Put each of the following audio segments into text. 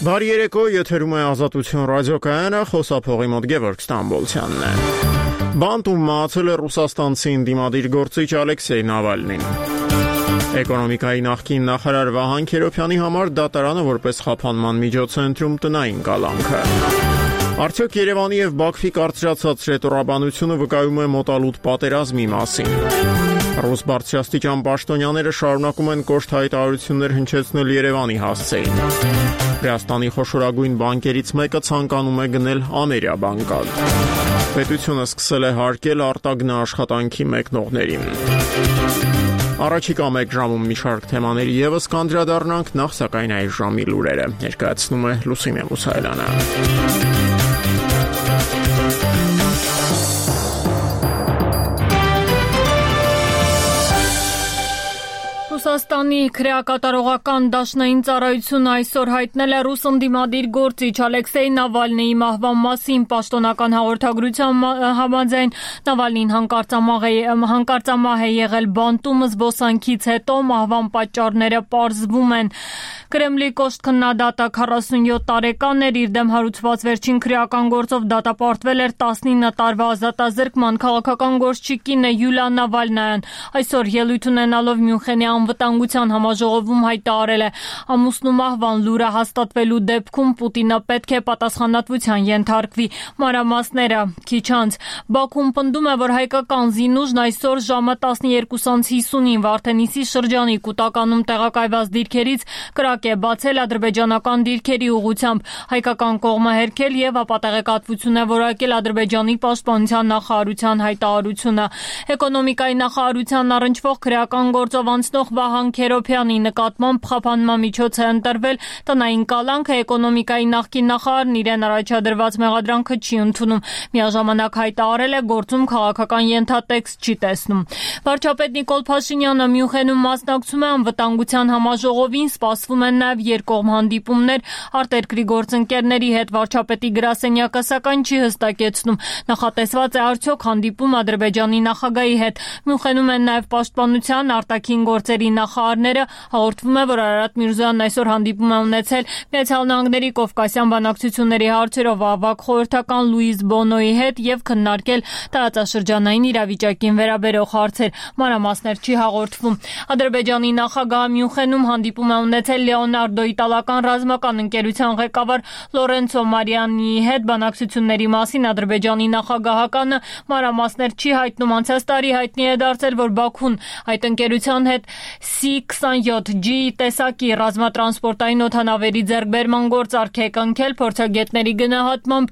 Բարի երեկո, եթերում է Ազատություն ռադիոկայանը, խոսափողի մոտ Գևորգ Ստամբոլցյանն է։ Բանտում մահացել է ռուսաստանցի ընդդիմադիր գործիչ Ալեքսեյ Նավալնին։ Էկոնոմիկայի նախկին նախարար Վահան Քերոբյանի համար դատարանը որպես խափանման միջոց է ընտրում տնային կալանքը։ Արդյոք Երևանի եւ Բաքվի կարծրացած ռետորաբանությունը վկայում է մոտալուտ պատերազմի մասին։ Ռուս բարձրաստիճան պաշտոնյաները շարունակում են կոշտ հայտարարություններ հնչեցնել Երևանի հասցեին։ Վրաստանի խոշորագույն բանկերից մեկը ցանկանում է գնել Ամերիաբանկալ։ Պետությունը սկսել է հարկել արտագնա աշխատանքի մեկնողներին։ Առաջիկա մեկ ժամում մի շարք թեմաների եւս կանդրադառնանք, նախ սակայն այս ժամի լուրերը։ Ներկայացնում է Լուսինե Մուսայելյանը։ Ռուսաստանի քրեակատարողական դաշնային ծառայությունը այսօր հայտնել է ռուս ընդդիմադիր գործիչ Ալեքսեյ Նավալնիի մահվան մասին։ Պաշտոնական հաղորդագրության համաձայն Նավալնին հանկարծամահ է եղել բանտում զբոսանքից հետո, մահվան պատճառները պարզվում են։ Կրեմլի կոշտ քննադատը 47 տարեկան էր, իր դեմ հարուցված վերջին քրեական գործով դատապարտվել էր 19 տարվա ազատազրկման քաղաքական գործչիկինը Յուլիա Նավալնայան։ Այսօր ելույթ ունենալով Մյունխենի անվտանգության համաժողովում հայտարարել է, ամուսնու մահվան լուրը հաստատվելու դեպքում Պուտինը պետք է պատասխանատվության ենթարկվի։ Մանրամասները քիչ անց։ Բաքուն պնդում է, որ հայկական զինուժն այսօր ժամը 12:50-ին Վարդենիսի շրջանի Կուտականում տեղակայված դիրքերից կրակ է բացել ադրբեջանական դիրքերի ուղղությամբ։ Հայկական կողմը հերքել եւ ապատեղեկատվություն է որակել Ադրբեջանի պաշտպանության նախարարության հայտարարությունը։ Էկոնոմիկայի նախարարության առնչվող քրեական գործով անցնող Վահան Քերոբյանի նկատմամբ խափանման միջոց է ընտրվել տնային կալանքը, էկոնոմիկայի նախկին նախարարն իրեն առաջադրված մեղադրանքը չի ընդունում։ Միաժամանակ հայտարարել է, գործում քաղաքական ենթատեքստ չի տեսնում։ Վարչապետ Նիկոլ Փաշինյանը Մյունխենում մասնակցում է անվտանգության համաժողովին, սպասվում են նաև երկկողմ հանդիպումներ արտերկրի գործընկերների հետ։ Վարչապետի գրասենյակը սակայն չի հստակեցնում, նախատեսված է արդյոք հանդիպում Ադրբեջանի նախագահի հետ։ Մյունխենում են նաև պաշտպանության, արտաքին գործերի նախարարները։ Հաղորդվում է, որ Արարատ Միրզոյանն այսօր հանդիպում է ունեցել Միացյալ Նահանգների Կովկասյան բանակցությունների հարցերով ավագ խորհրդական Լուիզ Բոնոյի հետ եւ քննարկել տարածաշրջանային իրավիճակին վերաբերող հարցեր։ Մանրամասներ չի հաղորդվում։ Ադրբեջանի նախագահը Մյունխենում հանդիպում է ունեցել Լեոնարդո իտալական ռազմական ընկերության ղեկավար Լորենցո Մարիանիի հետ բանակցությունների մասին Ադրբեջանի նախագահականը մանրամասներ չի հայտնում։ Անցած տարի հայտնի է դարձել, որ Բաքուն այդ ընկերության հետ C-27G տեսակի ռազմատրանսպորտային օդանավերի ձեռքբերման գործարք է կնքել։ Փորձագետների գնահատմամբ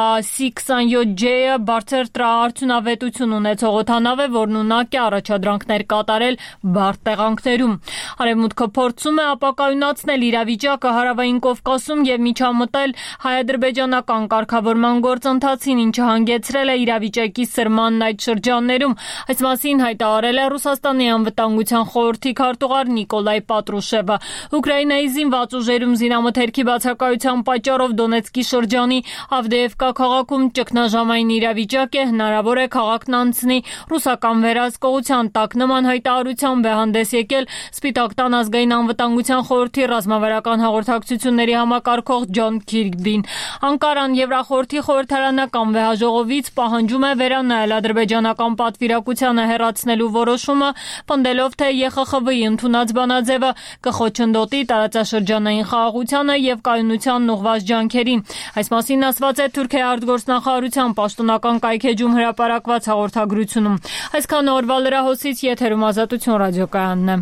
C-27J-ը բարձր արդյունավետություն ունեցող օդանավ է, որն ունակ է առաջադրանքներ կատարել բարդ տեղանքներում։ Արևմուտքը փորձում է ապակայունացնել իրավիճակը Հարավային Կովկասում եւ միջամտել հայ-ադրբեջանական կարգավորման գործընթացին, ինչը հանգեցրել է իրավիճակի սրմանն այդ շրջաններում։ Այս մասին հայտարարել է Ռուսաստանի անվտանգության խորհրդի քարտուղար Նիկոլայ Պատրուշևը։ Ուկրաինայի զինված ուժերում զինամթերքի բացակայության պատճառով Դոնեցկի շրջանի Ավդեևկա քաղաքում ճգնաժամային իրավիճակ է, հնարավոր է քաղաքն անցնի ռուսական վերահսկողության տակ։ Նման հայտարարությամբ է հանդես եկել Սպիտակ տան ազգային անվտանգության խորհրդի ռազմավարական հաղորդակցությունների համակարգող Ջոն Քիրբին։ Անկարան Եվրախորհրդի խորհրդարանական վեհաժողովից պահանջում է վերանայել ադրբեջանական պատվիրակությանը հեռացնելու որոշումը, պնդելով, թե ԵԽԽՎ-ի ընդունած բանաձևը կխոչընդոտի տարածաշրջանային խաղաղությանը եւ կայունությանն ուղղված ջանքերին։ Այս մասին ասված է Թուրքիայի արտգործնախարարության պաշտոնական կայքեջում հրապարակված հաղորդագրությունում։ Այսքան օրվա լրահոսից եթերում Ազատություն ռադիոկայանն է։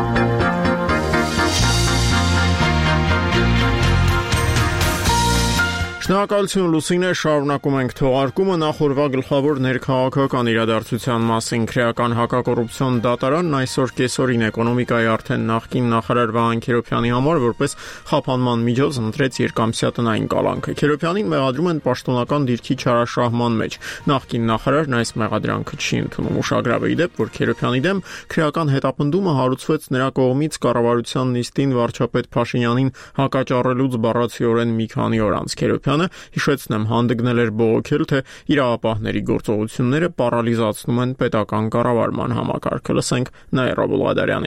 Շնորհակալություն Լուսինե, շարունակում ենք թողարկումը նախորդ գլխավոր ներքաղաքական իրադարձության մասին։ Քրեական հակակոռուպցիոն դատարանն այսօր կեսօրին էկոնոմիկայի արդեն նախկին նախարար Վահան Քերոբյանի համար որպես խափանման միջոց ընտրեց երկամսյա տնային կալանքը։ Քերոբյանին մեղադրում են պաշտոնական դիրքի չարաշահման մեջ։ Նախկին նախարարն այս մեղադրանքը չի ընդունում։ Ուշագրավ է ի դեպ, որ Քերոբյանի դեմ քրեական հետապնդումը հարուցվեց նրա կողմից կառավարության նիստին վարչապետ Փաշինյանին հակաճառելուց բառացիորեն մի քանի օր անց։ Հիշեցնեմ, հանդգնել էր բողոքել, թե իրավապահների գործողությունները պարալիզացնում են պետական կառավարման համակարգը։ Լսենք Նաիրա Բուլղադարյանին։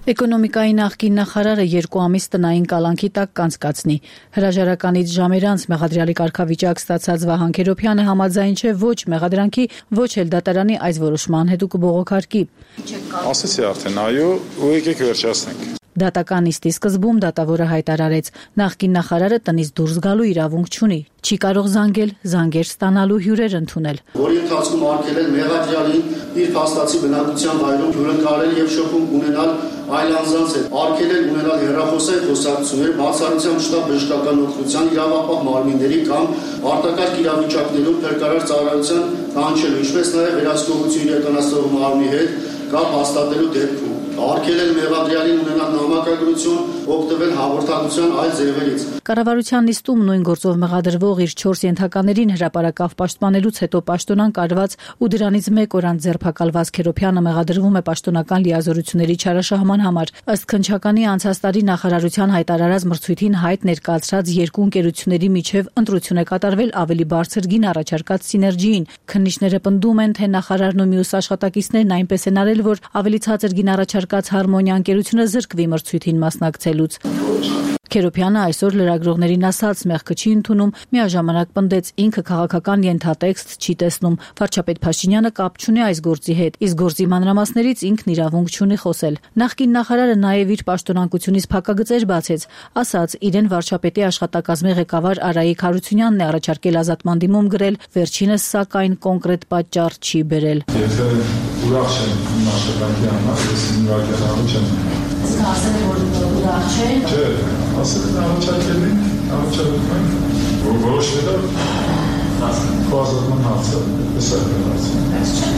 Էկոնոմիկայի նախկին նախարարը 2 ամիս տնային կալանքի տակ կանցկացնի։ Հրաժարականից ժամեր անց մեղադրյալի կարգավիճակ ստացած Վահան Քերոբյանը համաձայն չէ ոչ մեղադրանքի, ոչ էլ դատարանի այս որոշման հետ ու կբողոքարկի։ Ասացի արդեն այո, ու եկեք վերջացնենք։ Դատական նիստի սկզբում դատավորը հայտարարեց, նախկին նախարարը տնից դուրս գալու իրավունք չունի, չի կարող զանգել, զանգեր ստանալու հյուրեր ընդունել։ Որի ընթացքում արգելել մեղադրյալին իր փաստացի բնակության վայրում հյուրընկալել եւ շփում ունենալ այլ անձանց հետ, արգելել ունենալ հեռախոսային խոսակցություններ, բացառությամբ շտապ բժշկական օգնության, իրավապահ մարմինների կամ արտակարգ իրավիճակներում փրկարար ծառայության կանչելու, ինչպես նաեւ վերահսկողություն իրականացնող մարմնի հետ կապ հաստատելու դեպքում արգելել մեղադրյալին ունենալ նամակագրություն, օգտվել հաղորդակցության այլ ձևերից։ Կառավարության նիստում նույն գործով մեղադրվող իր 4 ենթականերին հրապարակավ պաշտպանելուց հետո պաշտոնան կարված ու դրանից 1 օր անց ձերբակալված Քերոբյանը մեղադրվում է պաշտոնական լիազորությունների չարաշահման համար։ Ըստ քննչականի անցած տարի նախարարության հայտարարած մրցույթին հայտ ներկայացրած 2 ընկերությունների միջև ընտրություն է կատարվել ավելի բարձր գին առաջարկած սիներգիին։ Քննիչները պնդում են, թե նախարարն ու մյուս աշխատակիցներն այնպես են արել, որ ավելի ցածր գին առաջարկած Հարմոնիա ընկերությունը զրկվի մրցույթին մասնակցելուց։ Քերոբյանը այսօր լրագրողներին ասաց, մեղքը չի ընդունում, միաժամանակ պնդեց, ինքը քաղաքական ենթատեքստ չի տեսնում։ Վարչապետ Փաշինյանը կապ չունի այս գործի հետ, իսկ գործի մանրամասներից ինքն իրավունք չունի խոսել։ Նախկին նախարարը նաև իր պաշտոնակությունից փակագծեր բացեց, ասաց, իրեն վարչապետի աշխատակազմի ղեկավար Արայիկ Հարությունյանն է առաջարկել ազատման դիմում գրել, վերջինս սակայն կոնկրետ պատճառ չի բերել։ Եթե ուրախ չեմ իմ աշխատանքի համար, ես նորակերավը չեմ։ Ասել է, որ ուրախ չէ։ Չէ, ասել են առաջարկել ենք, որոշելով խոզատման հարցը, տեսակն հարցը։ Այս չէ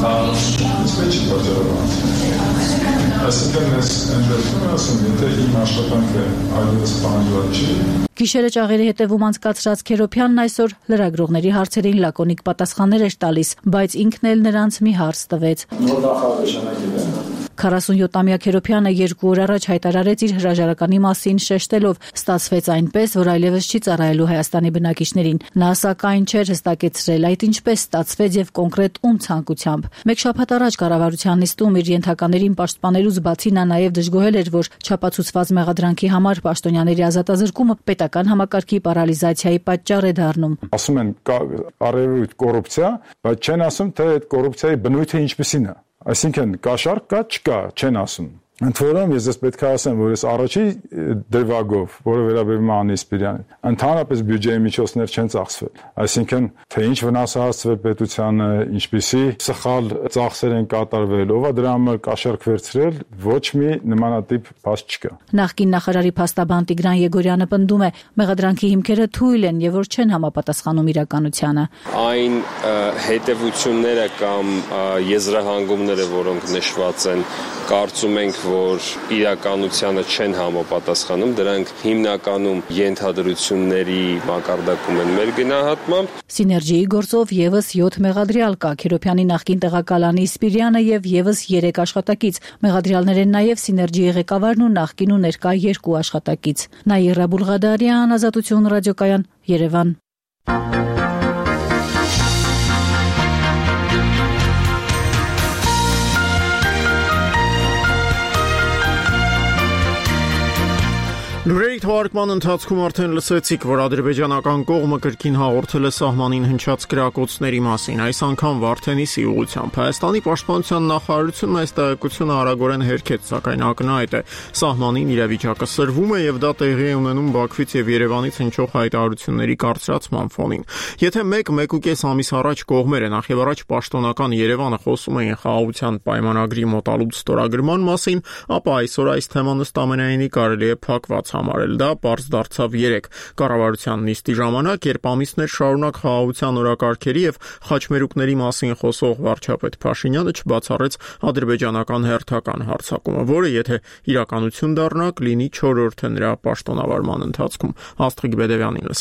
պատճառը։ Այսինքն ես ընդդեմ ասում, եթե իմ աշխատանքը այլևս պահանջված չի։ Գիշերը ճաղերի հետևում անցկացրած Քերոբյանն այսօր լրագրողների հարցերին լակոնիկ պատասխաններ էր տալիս, բայց ինքն էլ նրանց մի հարց տվեց։ 47-ամյա Քերոբյանը 2 օր առաջ հայտարարեց իր հրաժարականի մասին շեշտելով, ստացվեց այնպես, որ այլևս չի ծառայելու Հայաստանի բնակիչներին։ Նա սակայն չէր հստակեցրել, այդ ինչպես ստացվեց եւ կոնկրետ ում ցանկությամբ։ Մեկ շաբաթ առաջ կառավարության նիստում իր ենթականերին պաշտպանելուց բացի նա նաեւ դժգոհել էր, որ չափածուցված մեղադրանքի համար պաշտոնյաների ազատազրկումը պետական համակարգի պարալիզացիայի պատճառ է դառնում։ Ասում են կա առևույթ կոռուպցիա, բայց չեն ասում, թե այդ կոռուպցիայի բնույթը ինչպիսին է։ Այսինքն կաշառք կա, չկա, չեն ասում։ Ընդ որում ես պետք է ասեմ, որ ես առաջի դրվագով, որը վերաբերում է Անի Սպիրյանին, ընդհանրապես բյուջեի միջոցներ չեն ծախսվել։ Այսինքն, թե ինչ վնաս է հասցվել պետությանը, ինչպիսի սխալ ծախսեր են կատարվել, ով է դրա համար կաշառք վերցրել, ոչ մի նմանատիպ փաստ չկա։ Նախկին նախարարի փաստաբան Տիգրան Եգորյանը պնդում է, մեղադրանքի հիմքերը թույլ են եւ որ չեն համապատասխանում իրականությանը։ Այն հետևությունները կամ եզրահանգումները, որոնք նշված են, կարծում ենք, որ իրականությանը չեն համապատասխանում, դրանք հիմնականում ենթադրությունների մակարդակում են մեր գնահատմամբ։ Սիներգիի գործով եւս 7 մեղադրյալ կա, Քերոբյանի նախկին տեղակալանի Սպիրյանը եւ եւս 3 աշխատակից։ Մեղադրյալներ են նաեւ Սիներգիի ղեկավարն ու նախկին ու ներկա 2 աշխատակից։ Նաիրա Բուլղադարյան, Ազատություն ռադիոկայան, Երևան։ Լուրերի թողարկման ընթացքում արդեն լսեցիք, որ ադրբեջանական կողմը կրկին հաղորդել է սահմանին հնչած կրակոցների մասին, այս անգամ Վարդենիսի ուղղությամբ։ Հայաստանի պաշտպանության նախարարությունն այս տեղեկությունը արագորեն հերքեց, սակայն ակնհայտ է, սահմանին իրավիճակը սրվում է եւ դա տեղի է ունենում Բաքվից եւ Երևանից հնչող հայտարարությունների կարծրացման ֆոնին։ Եթե 1-1.5 ամիս առաջ կողմերը նախևառաջ պաշտոնական Երևանը խոսում էին խաղաղության պայմանագրի մոտալուտ ստորագրման մասին, ապա այսօր այս թեման ըստ ամենայնի կարելի է փակված համարել։ Դա պարզ դարձավ 3 կառավարության նիստի ժամանակ, երբ ամիսներ շարունակ խաղաղության օրակարգերի եւ խաչմերուկների մասին խոսող վարչապետ Փաշինյանը չբացառեց ադրբեջանական հերթական հարձակումը, որը եթե իրականություն դառնա, կլինի 4-րդը նրա պաշտոնավարման ընթացքում։ Աստղիկ Բեդևյանին լսենք։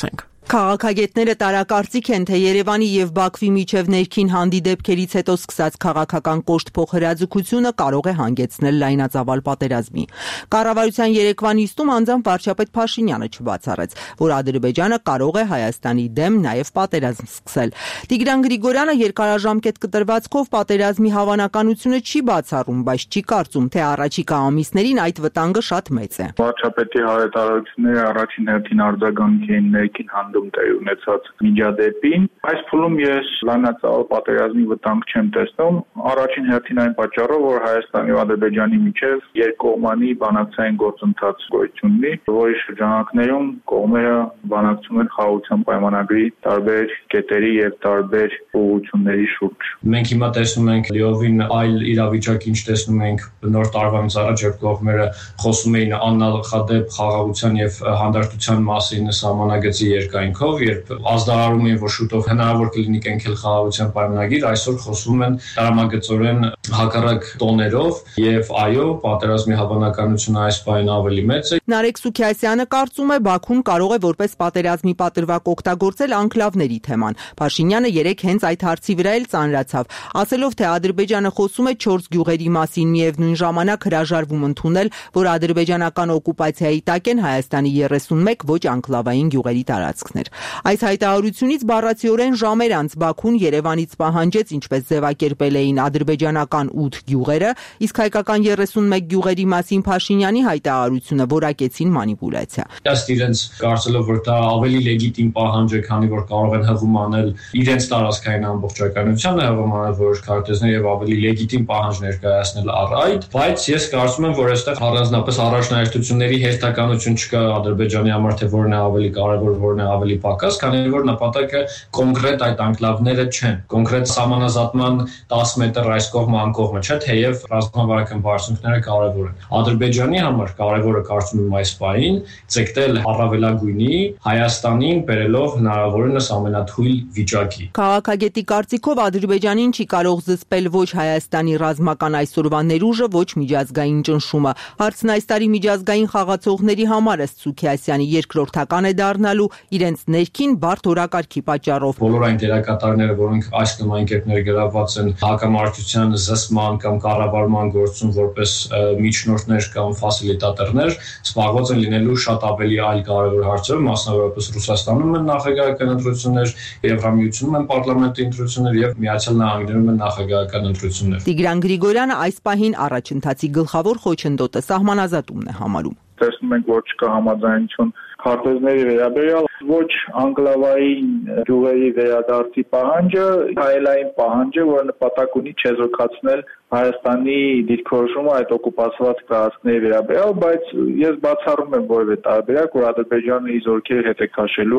Քաղաքագետները տարակարծիք են, թե Երևանի եւ Բաքվի միջև ներքին հանդիդեպքերից հետո սկսած քաղաքական կոշտ փոխհրաձգությունը կարող է հանգեցնել լայնածավալ պատերազմի։ Կառավարության երեկվա նիստում անձամբ վարչապետ Փաշինյանը չբացառեց, որ Ադրբեջանը կարող է Հայաստանի դեմ նաեւ պատերազմ սկսել։ Տիգրան Գրիգորյանը երկարաժամկետ կտրվածքով պատերազմի հավանականությունը չի բացառում, բայց չի կարծում, թե առաջիկա ամիսներին այդ վտանգը շատ մեծ է։ Վարչապետի հայտարարությունները առաջին հերթին արձագանք էին ներքին տեղ ունեցած միջադեպին։ Այս փուլում ես լայնածավալ պատերազմի վտանգ չեմ տեսնում, առաջին հերթին այն պատճառով, որ Հայաստանի ու Ադրբեջանի միջև երկկողմանի բանակցային գործընթաց գոյություն ունի, որի շրջանակներում կողմերը բանակցում են խաղաղության պայմանագրի տարբեր կետերի եւ տարբեր ուղղությունների շուրջ։ Մենք հիմա տեսնում ենք լիովին այլ իրավիճակ, ինչ տեսնում ենք նոր տարվանից առաջ, երբ կողմերը խոսում էին աննախադեպ խաղաղության եւ հանդարտության մասին սահմանագծի երկայնքով, երբ ազդարարում էին, որ շուտով հնարավոր կլինի կնքել խաղաղության պայմանագիր, այսօր խոսում են տրամագծորեն հակառակ տոներով եւ այո, պատերազմի հավանականությունը այս բանին ավելի մեծ է։ Նարեկ Սուքիասյանը կարծում է, Բաքուն կարող է որպես պատերազմի պատրվակ օգտագործել անկլավների թեման։ Փաշինյանը երեկ հենց այդ հարցի վրա էլ ծանրացավ, ասելով, թե Ադրբեջանը խոսում է 4 գյուղերի մասին, միևնույն ժամանակ հրաժարվում ընդունել, որ ադրբեջանական օկուպացիայի տակ են Հայաստանի 31 ոչ անկլավային գյուղերի տարածքներ։ Այս հայտարարությունից բառացիորեն ժամեր անց Բաքուն Երևանից պահանջեց, ինչպես ձևակերպել էին ադրբեջանական 8 գյուղերը, իսկ հայկական 31 գյուղերի մասին Փաշինյանի հայտարարությունը որակեցին մանիպուլյացիա։ Ըստ իրենց կարծելով, որ դա ավելի լեգիտիմ պահանջ է, քանի որ կարող են հղում անել իրենց տարածքային ամբողջականությանը, հղում անել որոշ քարտեզներ եւ ավելի լեգիտիմ պահանջ ներկայացնել առ այդ, բայց ես կարծում եմ, որ այստեղ առանձնապես առաջնահերթությունների հերթականություն չկա Ադրբեջանի համար, թե որն է ավելի կարևոր, որն է ավելի պակաս, քանի որ նպատակը կոնկրետ այդ անկլավները չեն, կոնկրետ սահմանազատման 10 մետր այս կողմը անկողմը չէ, թեև ռազմավարական բարձունքները կարևոր են։ Ադրբեջանի համար կարևորը կարծում եմ այս պահին ցեկտել առավելագույնի Հայաստանին բերելով հնարավորինս ամենաթույլ վիճակի։ Քաղաքագետի կարծիքով Ադրբեջանին չի կարող զսպել ոչ Հայաստանի ռազմական այսօրվա ներուժը, ոչ միջազգային ճնշումը։ Հարցն այս տարի միջազգային խաղացողների համար ըստ Սուքիասյանի երկրորդական է դառնալու իրենց ներքին բարդ օրակարգի պատճառով։ Բոլոր այն դերակատարները, որոնք այս կամ այն կերպներ գրաված են հակամարտության զսպման կամ կառավարման գործում որպես միջնորդներ կամ ֆասիլիտատորներ, զբաղված են լինելու շատ ավելի այլ կարևոր հարցերով, մասնավորապես Ռուսաստանում են նախագահական ընտրություններ, Եվրամիությունում են պարլամենտի ընտրություններ եւ Միացյալ Նահանգներում են նախագահական ընտրություններ։ Տիգրան Գրիգորյանը այս պահին առաջընթացի գլխավոր խոչընդոտը սահմանազատումն է համարում։ Տեսնում ենք, որ չկա համաձայնություն քարտեզների վերաբերյալ, ոչ անկլավային գյուղերի վերադարձի պահանջը, հայելային պահանջը, որը նպատակ ունի չեզոքացնել Հայաստանի դիրքորոշումը այդ օկուպացված տարածքների վերաբերյալ, բայց ես բացառում եմ որևէ տարբերակ, որ Ադրբեջանը իր զորքերը հետ է քաշելու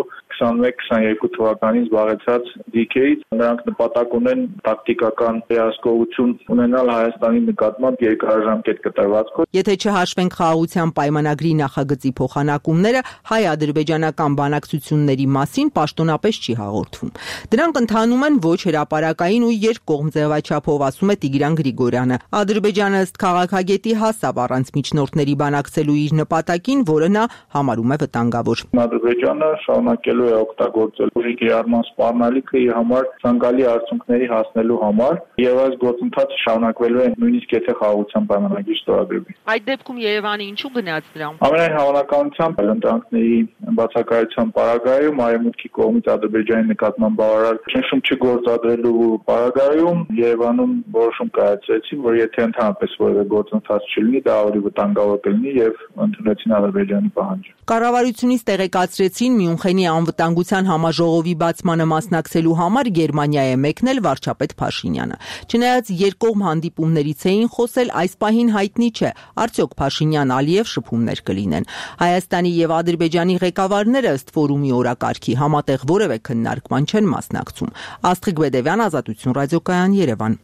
21-22 թվականին զբաղեցած դիրքերից, նրանք նպատակ ունեն տակտիկական վերահսկողություն ունենալ Հայաստանի նկատմամբ երկարաժամկետ կտրվածքով։ Եթե չհաշվենք խաղաղության պայմանագրի նախագծի փոխանակումները, հայ-ադրբեջանական բանակցությունների մասին պաշտոնապես չի հաղորդվում։ Դրանք ընթանում են ոչ հրապարակային ու երկկողմ ձևաչափով, ասում է Տիգրան Գրիգորյանը։ Ադրբեջանը ըստ քաղաքագետի հասավ առանց միջնորդների բանակցելու իր նպատակին, որը նա համարում է վտանգավոր։ Ադրբեջանը շարունակելու է օգտագործել ուժի կիրառման սպառնալիքը իր համար ցանկալի արդյունքների հասնելու համար, եւ այս գործընթացը շարունակվելու է նույնիսկ եթե խաղաղության պայմանագիր ստորագրվի։ Այդ դեպքում Երևանը ինչու գնաց դրան։ Ամենայն հավանականությամբ ընտրանքների բացակայության պարագայում Արևմուտքի կողմից Ադրբեջանի նկատմամբ բավարար ճնշում չգործադրելու պարագայում Երևանում որոշում կայացրեցին, որ եթե ընդհանրապես որևէ գործընթաց չլինի, դա ավելի վտանգավոր կլինի եւ ընդունեցին Ադրբեջանի պահանջը։ Կառավարությունից տեղեկացրեցին Մյունխենի անվտանգության համաժողովի բացմանը մասնակցելու համար Գերմանիա է մեկնել վարչապետ Փաշինյանը։ Չնայած երկկողմ հանդիպումներից էին խոսել, այս պահին հայտնի չէ, արդյոք Փաշինյան-Ալիև շփումներ կլինեն։ Հայաստանի եւ Ադրբեջանի ղեկավարները ըստ ֆորումի օրակարգի համատեղ որևէ քննարկման չեն մասնակցում։ Աստղիկ Բեդևյան, Ազատություն ռադիոկայան, Երևան։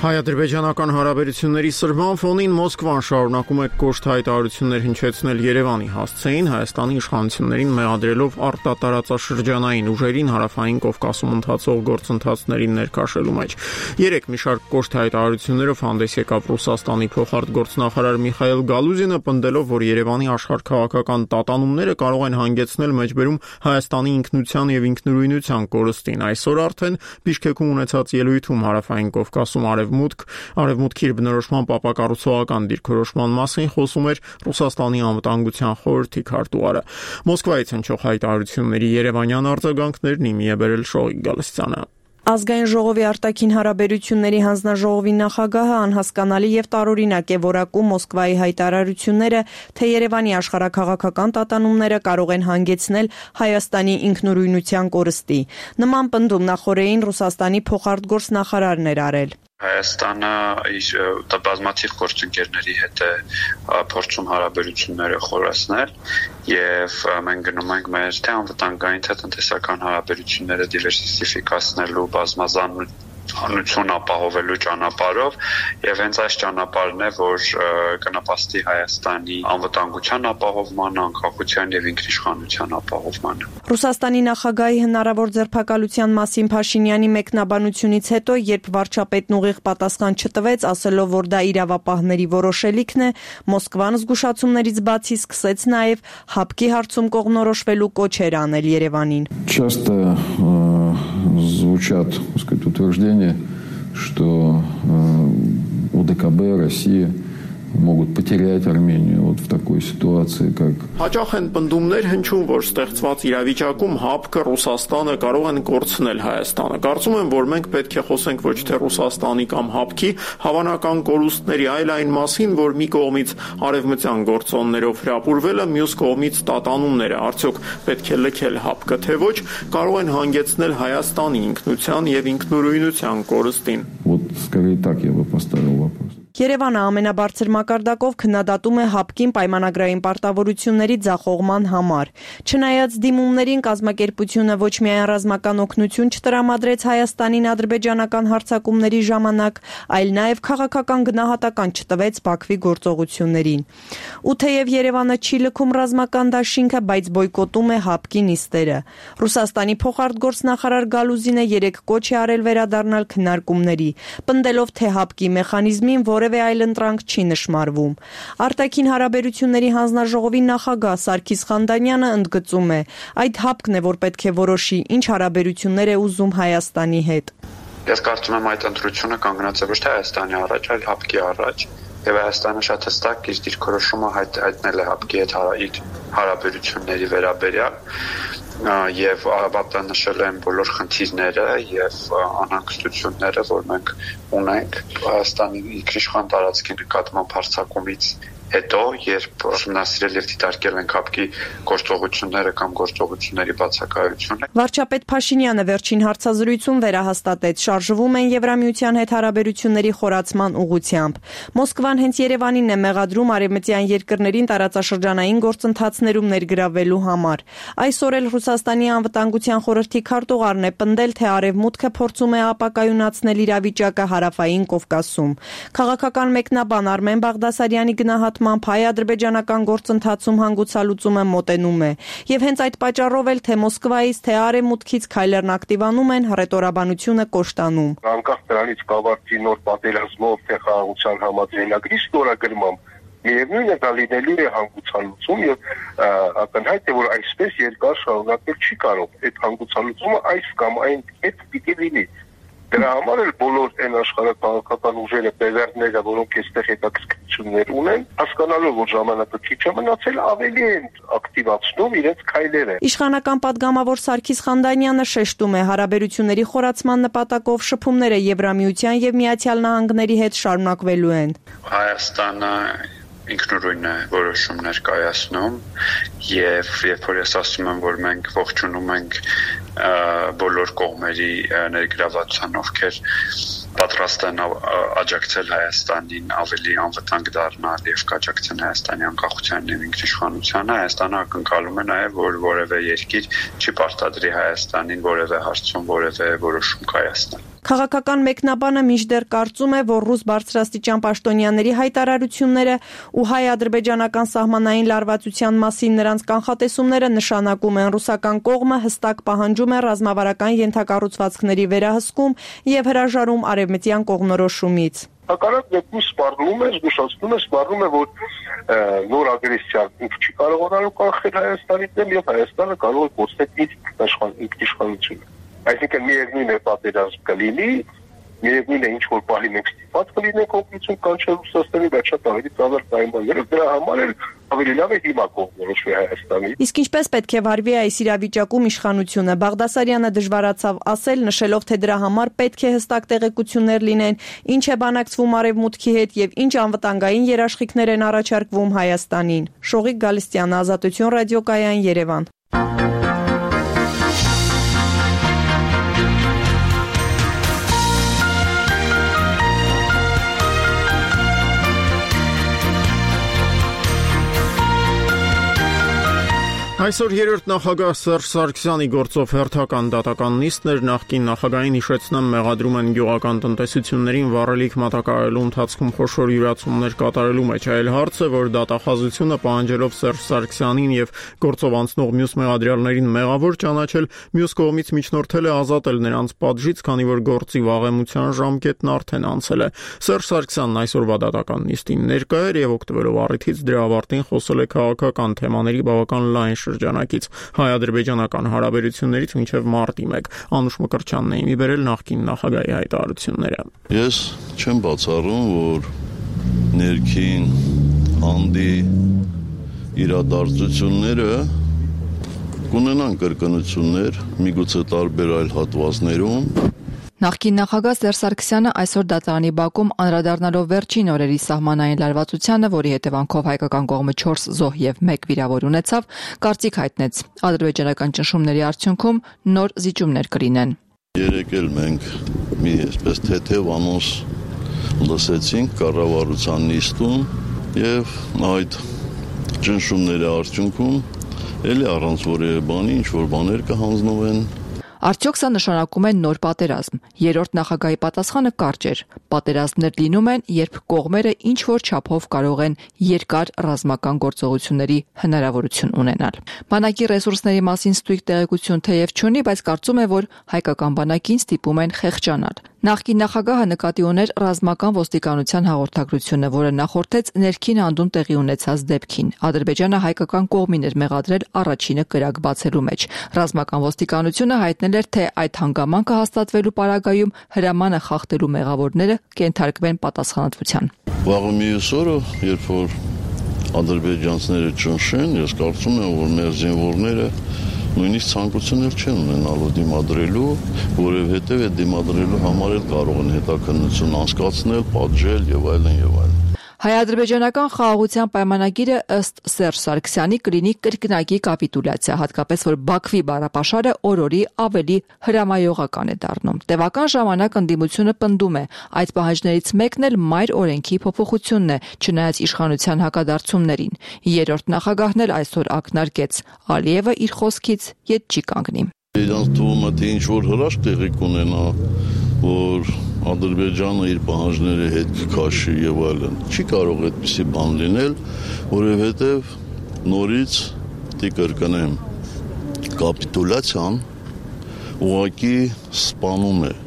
Հայ-ադրբեջանական հարաբերությունների սրման ֆոնին Մոսկվան շարունակում է կոշտ հայտարարություններ հնչեցնել Երևանի հասցեին, Հայաստանի իշխանություններին մեղադրելով արտատարածաշրջանային ուժերին հարավային Կովկասում ընթացող գործընթացներին ներքաշելու մեջ։ Երեկ մի շարք կոշտ հայտարարություններով հանդես եկավ Ռուսաստանի փոխարտգործնախարար Միխայել Գալուզինը, պնդելով, որ Երևանի աշխարհաքաղաքական տատանումները կարող են հանգեցնել մեջբերում Հայաստանի ինքնության եւ ինքնուրույնության կորստին։ Այսօր արդեն Բիշկեքում ունեցած ելույթում հարավային Կովկասում Արևմուտքի բնորոշման ապակառուցողական դիրքորոշման մասին խոսում էր Ռուսաստանի անվտանգության խորհրդի քարտուղարը։ Մոսկվայից հնչող հայտարարությունների երևանյան արձագանքներն իմի է բերել Շողիկ Գալստյանը։ Ազգային ժողովի արտաքին հարաբերությունների հանձնաժողովի նախագահը անհասկանալի եւ տարօրինակ է որակում Մոսկվայի հայտարարությունները, թե Երևանի աշխարհաքաղաքական տատանումները կարող են հանգեցնել Հայաստանի ինքնուրույնության կորստի։ Նման պնդում նախորդին Ռուսաստանի փոխարտգործնախարարն էր արել։ Հայաստանը իր բազմաթիվ գործընկերների հետ է փորձում հարաբերությունները խորացնել եւ մենք գնում ենք մեր թե անվտանգային թե տնտեսական հարաբերությունները դիվերսիֆիկացնելու բազմազանություն ապահովելու ճանապարհով եւ հենց այս ճանապարհն է, որ կնպաստի Հայաստանի անվտանգության ապահովմանը, անկախության եւ ինքնիշխանության ապահովմանը։ Ռուսաստանի նախագահի հնարավոր ձերբակալության մասին Փաշինյանի մեկնաբանությունից հետո, երբ վարչապետն ուղիղ պատասխան չտվեց, ասելով, որ դա իրավապահների որոշելիքն է, Մոսկվան զգուշացումներից բացի սկսեց նաեւ հապկի հարցում կողմնորոշվելու կոչեր անել Երևանին։ Звучат, так сказать, утверждения, что ОДКБ, Россия могут потерять Армению вот в такой ситуации, как... Հաճախ են պնդումներ հնչում, որ ստեղծված իրավիճակում ՀԱՊԿ-ը, Ռուսաստանը կարող են կորցնել Հայաստանը։ Կարծում եմ, որ մենք պետք է խոսենք ոչ թե Ռուսաստանի կամ ՀԱՊԿ-ի հավանական կորուստների, այլ այն մասին, որ մի կողմից արևմտյան գործոններով հրապուրվելը, мյուս կողմից տատանումները, արդյոք պետք է լքել ՀԱՊԿ-ը, թե ոչ, կարող են հանգեցնել Հայաստանի ինքնության եւ ինքնուրույնության կորստին։ Вот скорее так я бы поставил вопрос. Երևանը ամենաբարձր մակարդակով քննադատում է ՀԱՊԿ-ին պայմանագրային պարտավորությունների ձախողման համար։ Չնայած դիմումներին կազմակերպությունը ոչ միայն ռազմական օգնություն չտրամադրեց Հայաստանին ադրբեջանական հարձակումների ժամանակ, այլ նաև քաղաքական գնահատական չտվեց Բաքվի գործողություններին։ Ու թեև Երևանը չի լքում ռազմական դաշինքը, բայց բոյկոտում է ՀԱՊԿ-ի նիստերը։ Ռուսաստանի փոխարտգործնախարար Գալուզինը երեկ կոչ է արել վերադառնալ քննարկումների, պնդելով, թե ՀԱՊԿ-ի մեխանիզմին որևէ այլընտրանք չի նշмарվում։ Արտաքին հարաբերությունների հանձնաժողովի նախագահ Սարգիս Խանդանյանը ընդգծում է, այդ ՀԱՊԿ-ն է, որ պետք է որոշի, ինչ հարաբերություններ է ուզում Հայաստանի հետ։ Ես կարծում եմ այդ ընտրությունը կանգնած է ոչ թե Հայաստանի առաջ, այլ ՀԱՊԿ-ի առաջ, եւ Հայաստանը շատ հստակ իր դիրքորոշումը հայտնել է ՀԱՊԿ-ի հետ հարաբերությունների վերաբերյալ եւ աբատանշել են բոլոր խնդիրները եւ անհանգստությունները, որ մենք ունենք Հայաստանի ինքնիշխան տարածքի նկատմամբ հարձակումից հետո, երբ ուսումնասիրել եւ դիտարկել են ՀԱՊԿ-ի գործողությունները կամ գործողությունների բացակայությունը։ Վարչապետ Փաշինյանը վերջին հարցազրույցում վերահաստատեց, շարժվում են Եվրամիության հետ հարաբերությունների խորացման ուղղությամբ։ Մոսկվան հենց Երևանին է մեղադրում արևմտյան երկրներին տարածաշրջանային գործընթացներում ներգրավելու համար։ Այսօր էլ Ռուսաստանի անվտանգության խորհրդի քարտուղարն է պնդել, թե Արևմուտքը փորձում է ապակայունացնել իրավիճակը հարավային Կովկասում։ Քաղաքական մեկնաբան Արմեն Բաղդասարյանի գնահատմամբ հայ-ադրբեջանական գործընթացում հանգուցալուծումը մոտենում է, եւ հենց այդ պատճառով էլ թե Մոսկվայից, թե Արևմուտքից քայլերն ակտիվանում են, հռետորաբանությունը կոշտանում։ Անկախ դրանից կավարտի նոր պատերազմով թե խաղաղության համաձայնագրի ստորագրմամբ միևնույն է դա լինելու է հանգուցալուծում եւ ակնհայտ է որ այսպես երկար շարունակել չի կարող այդ հանգուցալուծումը այս կամ այն հետ պիտի լինի։ Դրա համար էլ բոլոր այն աշխարհակաղակական ուժերը, բևեռները, որոնք այստեղ հետաքրքրություններ ունեն, հասկանալով որ ժամանակը քիչ է մնացել, ավելի են ակտիվացնում իրենց քայլերը։ Իշխանական падգամավոր Սարգիս Խանդանյանը շեշտում է, հարաբերությունների խորացման նպատակով շփումները Եվրամիության եւ Միացյալ Նահանգների հետ շարունակվելու են։ Հայաստանը ինքնուրույն է որոշումներ կայացնում եւ երբ որ ես ասում եմ որ մենք ողջունում ենք բոլոր կողմերի ներգրավվածության, ովքեր պատրաստ են աջակցել Հայաստանին ավելի անվտանգ դառնալ եւ կաջակցեն Հայաստանի անկախությանն եւ ինքնիշխանությանը, Հայաստանը ակնկալում է նաեւ, որ որևէ երկիր չի պարտադրի Հայաստանին որևէ հարցում որևէ որոշում կայացնել։ Քաղաքական մեկնաբանը մինչդեռ կարծում է, որ ռուս բարձրաստիճան պաշտոնյաների հայտարարությունները ու հայ-ադրբեջանական սահմանային լարվածության մասին նրանց կանխատեսումները նշանակում են ռուսական կողմը հստակ պահանջում է ռազմավարական ենթակառուցվածքների վերահսկում եւ հրաժարում արևմտյան կողմնորոշումից։ Հակառակ դեպքում սպառնում է, որ նոր ագրեսիա չի կարողանալու կանխել Հայաստանի դեմ եւ Հայաստանը կարող է կորցնել ինքնիշխանությունը։ Այսինքն միևնույն է պատերազմ կլինի, միևնույն է ինչ որ պահի մենք ստիպված կլինենք օգնություն կանչել Ռուսաստանի, բայց շատ ավելի ծանր պայմաններով, դրա համար էլ ավելի լավ է հիմա կողմնորոշվի Հայաստանի։ Իսկ ինչպես պետք է վարվի այս իրավիճակում իշխանությունը, Բաղդասարյանը դժվարացավ ասել, նշելով, թե դրա համար պետք է հստակ տեղեկություններ լինեն, ինչ է բանակցվում Արևմուտքի հետ եւ ինչ անվտանգային երաշխիքներ են առաջարկվում Հայաստանին։ Շողիկ Գալստյան, Ազատություն ռադիոկայան, Երևան։ Այսօր երրորդ նախագահ Սերժ Սարգսյանի գործով հերթական դատական նիստն էր, նախկին նախագահին հիշեցնեմ մեղադրում են գյուղական տնտեսություններին վառելիք մատակարարելու ընթացքում խոշոր յուրացումներ կատարելու մեջ, այլ հարց է, որ դատախազությունը պահանջելով Սերժ Սարգսյանին եւ գործով անցնող մյուս մեղադրյալներին մեղավոր ճանաչել, մյուս կողմից միջնորդել է ազատել նրանց պատժից, քանի որ գործի վաղեմության ժամկետն արդեն անցել է։ Սերժ Սարգսյանն այսօրվա դատական նիստին ներկա էր եւ օգտվելով առիթից դրա ավարտին խոսել է քաղաքական թեմաների բավական լայն շրջանակից հայ-ադրբեջանական հարաբերություններից մինչև մարտի 1 Անուշ Մկրտչյանն է իմի բերել նախկին նախագահի հայտարարությունները։ Ես չեմ բացառում, որ ներքին հանդի իրադարձությունները կունենան կրկնություններ, միգուցե տարբեր այլ հատվածներում։ Նախկին նախագահ Սերժ Սարգսյանը այսօր դատարանի բակում անդրադառնալով վերջին օրերի սահմանային լարվածությանը, որի հետևանքով հայկական կողմը 4 զոհ եւ 1 վիրավոր ունեցավ, կարծիք հայտնեց. ադրբեջանական ճնշումների արդյունքում նոր զիջումներ կլինեն։ Երեկ էլ մենք մի այսպես թեթև անոնս լսեցինք կառավարության նիստում եւ այդ ճնշումների արդյունքում ելի առանց որևէ բանի ինչ որ բաներ կհանձնվեն։ Արդյոք սա նշանակում է նոր պատերազմ։ Երրորդ նախագահի պատասխանը կարճ էր. պատերազմներ լինում են, երբ կողմերը ինչ որ չափով կարող են երկար ռազմական գործողությունների հնարավորություն ունենալ։ Բանակի ռեսուրսների մասին ստույգ տեղեկություն թեև չունի, բայց կարծում է, որ հայկական բանակին ստիպում են խեղճանալ։ Նախկին նախագահը նկատի ուներ ռազմական ոստիկանության հաղորդագրությունը, որը նախորդեց ներքին անդուն տեղի ունեցած դեպքին։ Ադրբեջանը հայկական կողմին էր մեղադրել առաջինը կրակ բացելու մեջ։ Ռազմական ոստիկանությունը հայտնել էր, թե այդ հանգամանքը հաստատվելու պարագայում հրամանը խախտելու մեղավորները կենթարկվեն պատասխանատվության։ Վաղը մյուս օրը, երբ որ ադրբեջանցիները ճնշեն, ես կարծում եմ, որ մեր զինվորները նույնիսկ ցանկություն չեն ունենալու դիմադրելու, որովհետև այդ դիմադրելու համար էլ կարող են հետաքննություն անցկացնել, պատժել եւ այլն եւ այլն։ Հայ-ադրբեջանական խաղաղության պայմանագիրը ըստ Սերժ Սարգսյանի կլինի կրկնակի կապիտուլյացիա, հատկապես որ Բաքվի բառապաշարը օրորի ավելի հրամայողական է դառնում։ Տևական ժամանակ ընդդիմությունը պնդում է, այդ պահանջներից մեկն էլ մայր օրենքի փոփոխությունն է, չնայած իշխանության հակադարձումներին։ Երրորդ նախագահն էլ այսօր ակնարկեց. Ալիևը իր խոսքից ետ չի կանգնի։ Իրանց թվում է, թե ինչ որ հրաշք տեղի կունենա, որ Ադրբեջանը իր պահանջների հետ կքաշի եւ այլն։ Չի կարող այդպիսի բան լինել, որովհետեւ նորից դի կրկնեմ, կապիտուլյացիան ուղղակի սպանում է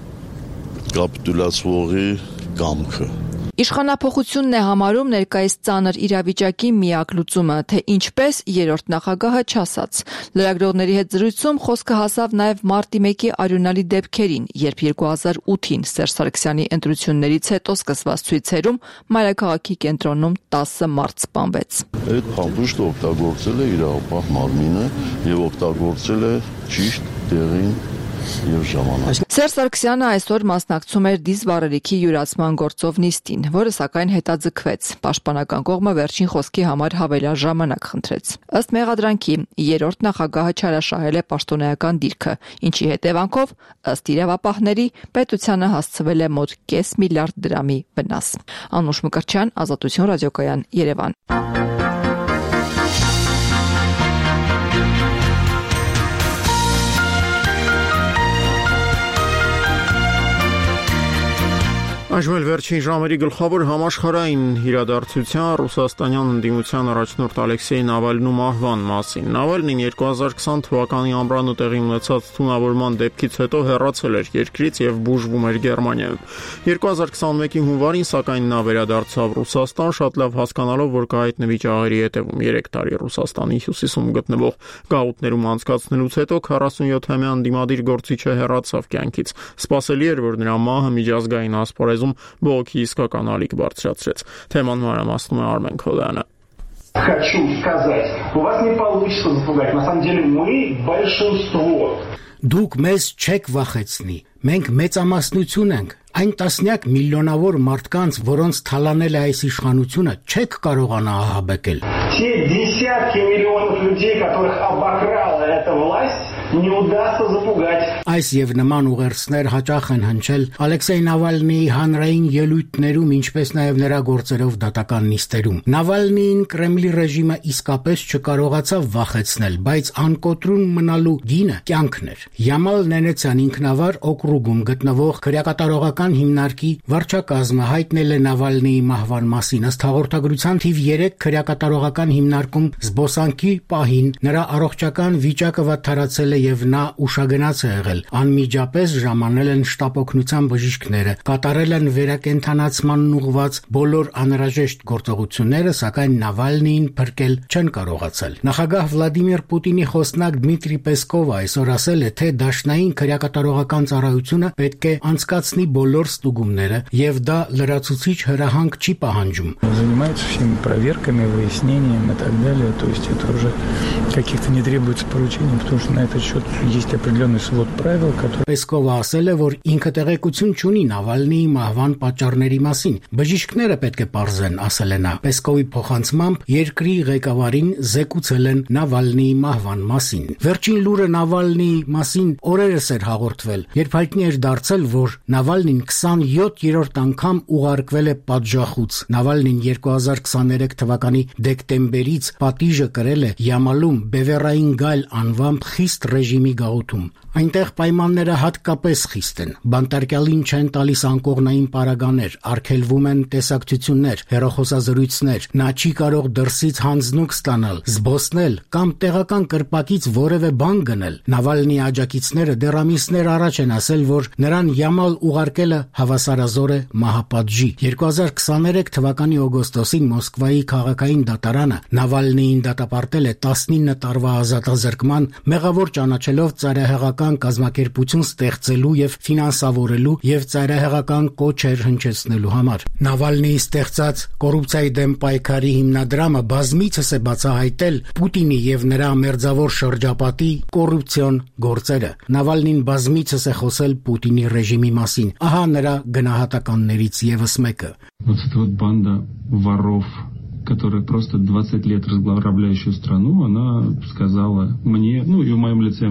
կապիտուլյացվողի կամքը։ Իշխանափոխությունն է համարում ներկայիս ծանր իրավիճակի միակ լուծումը, թե ինչպես երրորդ նախագահը չասաց։ Լրագրողների հետ զրույցում խոսքը հասավ նաև մարտի 1-ի արյունալի դեպքերին, երբ 2008-ին Սերժ Սարգսյանի ընտրություններից հետո սկսված ցույցերում մայրաքաղաքի կենտրոնում 10 մարդ սպանվեց։ Այդ փամփուշտը օգտագործել է իրավապահ մարմինը եւ օգտագործել է ճիշտ տեղին եւ ժամանակ։ Սերժ Սարգսյանը այսօր մասնակցում էր դիզվառելիքի յուրացման գործով նիստին, որը սակայն հետաձգվեց։ Պաշտպանական կողմը վերջին խոսքի համար հավելյալ ժամանակ խնդրեց։ Ըստ մեղադրանքի, երրորդ նախագահը չարաշահել է պաշտոնեական դիրքը, ինչի հետևանքով, ըստ իրավապահների, պետությանը հասցվել է մոտ 5 միլիարդ դրամի վնաս։ Անուշ Մկրտչյան, Ազատություն ռադիոկայան, Երևան։ Այժմ վերջին ժամերի գլխավոր համաշխարհային իրադարձության ռուսաստանյան ընդդիմության առաջնորդ Ալեքսեյ Նավալնու մահվան մասին։ Նավալնին 2020 թվականի ամռանը տեղի ունեցած թունավորման դեպքից հետո հեռացել էր երկրից եւ բուժվում էր Գերմանիայում։ 2021-ի հունվարին սակայն նա վերադարձավ Ռուսաստան, շատ լավ հասկանալով, որ կհայտնվի ճաղերի հետևում։ 3 տարի Ռուսաստանի հյուսիսում գտնվող գաղութներում անցկացնելուց հետո 47-ամյա ընդդիմադիր գործիչը հեռացավ կյանքից։ Սպասելի էր, որ նրա մահը միջազգային ասպարեզում բողոքի իսկական ալիք բարձրացրեց։ Թեման մանրամասնում է Արմեն Քոլյանը։ Хочу сказать, у вас не получится запугать. На самом деле мы большинство. Դուք մեզ չեք վախեցնի։ Մենք մեծամասնություն ենք։ Այն տասնյակ միլիոնավոր մարդկանց, որոնց թալանել է այս իշխանությունը, չեք կարողանա ահաբեկել։ Те десятки миллионов людей, которых обокрала эта власть, не удастся запугать. Այս եւ նման ուղերձներ հաճախ են հնչել Ալեքսեյ Նավալնիի հանրային ելույթներում, ինչպես նաեւ նրա գործերով դատական նիստերում։ Նավալնիին Կրեմլի ռեժիմը իսկապես չկարողացավ վախեցնել, բայց անկոտրուն մնալու գինը կյանքն էր։ Յամալ Նենեցյան ինքնավար օկրուգում գտնվող քրեակատարողական հիմնարկի վարչակազմը հայտնել է Նավալնիի մահվան մասին։ Ըստ հաղորդագրության թիվ 3 քրեակատարողական հիմնարկում զբոսանքի պահին նրա առողջական վիճակը վատթարացել է եւ նա ուշագնաց է եղել։ Անմիջապես ժամանել են շտապօգնության բժիշկները, կատարել են վերակենդանացմանն ուղղված բոլոր անհրաժեշտ գործողությունները, սակայն Նավալնիին փրկել չեն կարողացել։ Նախագահ Վլադիմիր Պուտինի խոսնակ Դմիտրի Պեսկովը այսօր ասել է, թե դաշնային քրեակատարողական ծառայությունը պետք է անցկացնի բոլոր ստուգումները եւ դա լրացուցիչ հրահանգ չի պահանջում։ Занимаются всеми проверками, выяснением и так далее, то есть это уже каких-то не требуется поручений, потому что на этот счет есть определенный свод правил, которые Պեսկովը ասել է, որ ինքը տեղեկություն չունի Նավալնիի մահվան պատճառների մասին։ Բժիշկները պետք է պարզեն, ասել է նա։ Պեսկովի փոխանցմամբ երկրի ղեկավարին զեկուցել են Նավալնիի մահվան մասին։ Վերջին լուրը Նավալնիի մասին օրերս էր հաղորդվել, երբ հայտնի էր դարձել, որ Նավալնին 27-րդ անգամ ուղարկվել է պատժախուց։ Նավալնին 2023 թվականի դեկտեմբերից պատիժը կրել է Յամալում Բևերային գայլ անվամբ խիստ ռեժիմի գաղութում։ Այնտեղ պայմանները հատկապես խիստ են։ Բանտարկյալին չեն տալիս անկողնային պարագաներ, արգելվում են տեսակցություններ, հեռախոսազրույցներ։ Նա չի կարող դրսից հանձնուկ ստանալ, զբոսնել կամ տեղական կրպակից որևէ բան գնել։ Նավալնիի աջակիցները դեռ ամիսներ առաջ են ասել, որ նրան Յամալ ուղարկելը հավասարազոր է մահապատժի։ 2023 թվականի օգոստոսին Մոսկվայի քաղաքային դատարանը Նավալնիին դատապարտել է 19 տարվա ազատազրկման, մեղավոր ճանաչելով ծայրահեղական կազմակերպություն ստեղծելու եւ ֆինանսավորելու եւ ծայրահեղական կոչեր հնչեցնելու համար։ Նավալնիի ստեղծած կոռուպցիայի դեմ պայքարի հիմնադրամը բազմիցս է բացահայտել Պուտինի եւ նրա մերձավոր շրջապատի կոռուպցիոն գործերը։ Նավալնին բազմիցս է խոսել Պուտինի ռեժիմի մասին։ Ահա նրա գնահատականներից եւս мեկը։ Вот эта вот банда воров, которая просто 20 лет разграбляющую страну, она сказала мне, ну и в моем лице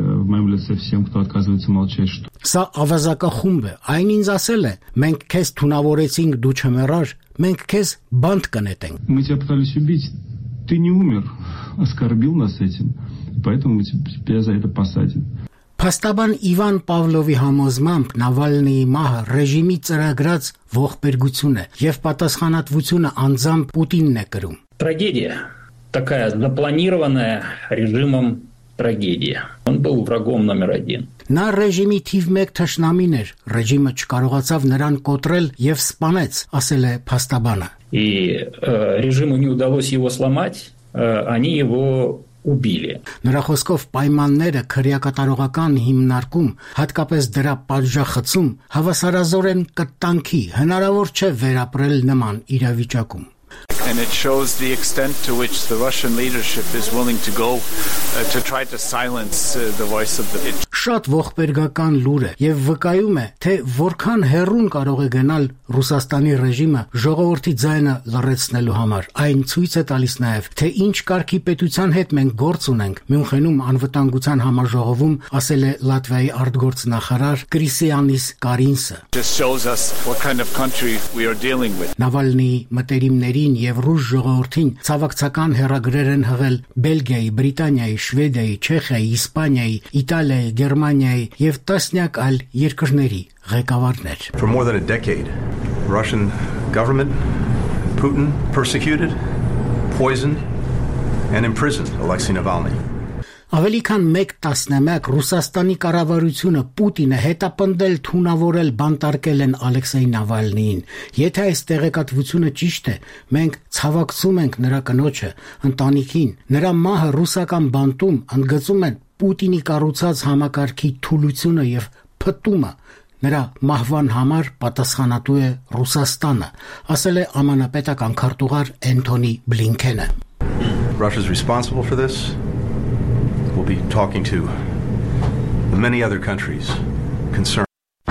всем, кто отказывается молчать, что Սա ավազակախումբ է, այն ինձ ասել է, մենք քեզ թունավորեցինք, դու չմեռար, մենք քեզ բանտ կնետենք։ Мы тебя пытались убить, ты не умер, оскорбил нас этим, поэтому мы тебя за это посадим. Փաստաբան Իվան Պավլովի համոզմամբ Նավալնիի մահը ռեժիմի ծրագրած ողբերգություն է եւ պատասխանատվությունը անձամբ Պուտինն է կրում։ Трагедия, такая запланированная режимом трагедия. Он был врагом номер 1. Նա ռեժիմի թիվ 1 թշնամին էր, ռեժիմը չկարողացավ նրան կոտրել եւ սպանեց, ասել է փաստաբանը։ И режиму не удалось его сломать, они его убили. Նրա խոսքով պայմանները քրեակատարողական հիմնարկում, հատկապես դրա պատժախցում, հավասարազոր են կտանքի, հնարավոր չէ վերապրել նման իրավիճակում։ And it shows the extent to which the Russian leadership is willing to go to try to silence the voice of the people. Շատ ողբերգական լուր է եւ վկայում է, թե որքան հեռուն կարող է գնալ Ռուսաստանի ռեժիմը ժողովրդի ձայնը լռեցնելու համար։ Այն ցույց է տալիս նաեւ, թե ինչ կարգի պետության հետ մենք գործ ունենք։ Մյունխենում անվտանգության համաժողովում ասել է Լատվիայի արտգործնախարար Կրիսիանիս Կարինսը. Just shows us what kind of country we are dealing with. Նավալնիի մտերիմներին եւ ռուս ժողովրդին ցավակցական հերագրեր են հղել Բելգիայի, Բրիտանիայի, Շվեդիայի, Չեխիայի, Իսպանիայի, Իտալիայի, Գերմանիայի եւ տասնյակ այլ երկրների ղեկավարներ. For more than a decade, the Russian government, Putin, persecuted, poisoned and imprisoned Alexei Navalny. Ավելի քան 1 տասնամյակ Ռուսաստանի կառավարությունը Պուտինը հետապնդել, թունավորել, բանտարկել են Ալեքսեյ Նավալնիին։ Եթե այս տեղեկատվությունը ճիշտ է, մենք ցավակցում ենք նրա կնոջը, ընտանիքին։ Նրա մահը ռուսական բանտում ընդգծում են Պուտինի կառուցած համակարգի թուլությունը եւ փտումը։ Նրա մահվան համար պատասխանատու է Ռուսաստանը, ասել է ԱՄՆ պետական քարտուղար Էնթոնի Բլինքենը. Russia is responsible for this. We'll be talking to many other countries concerned.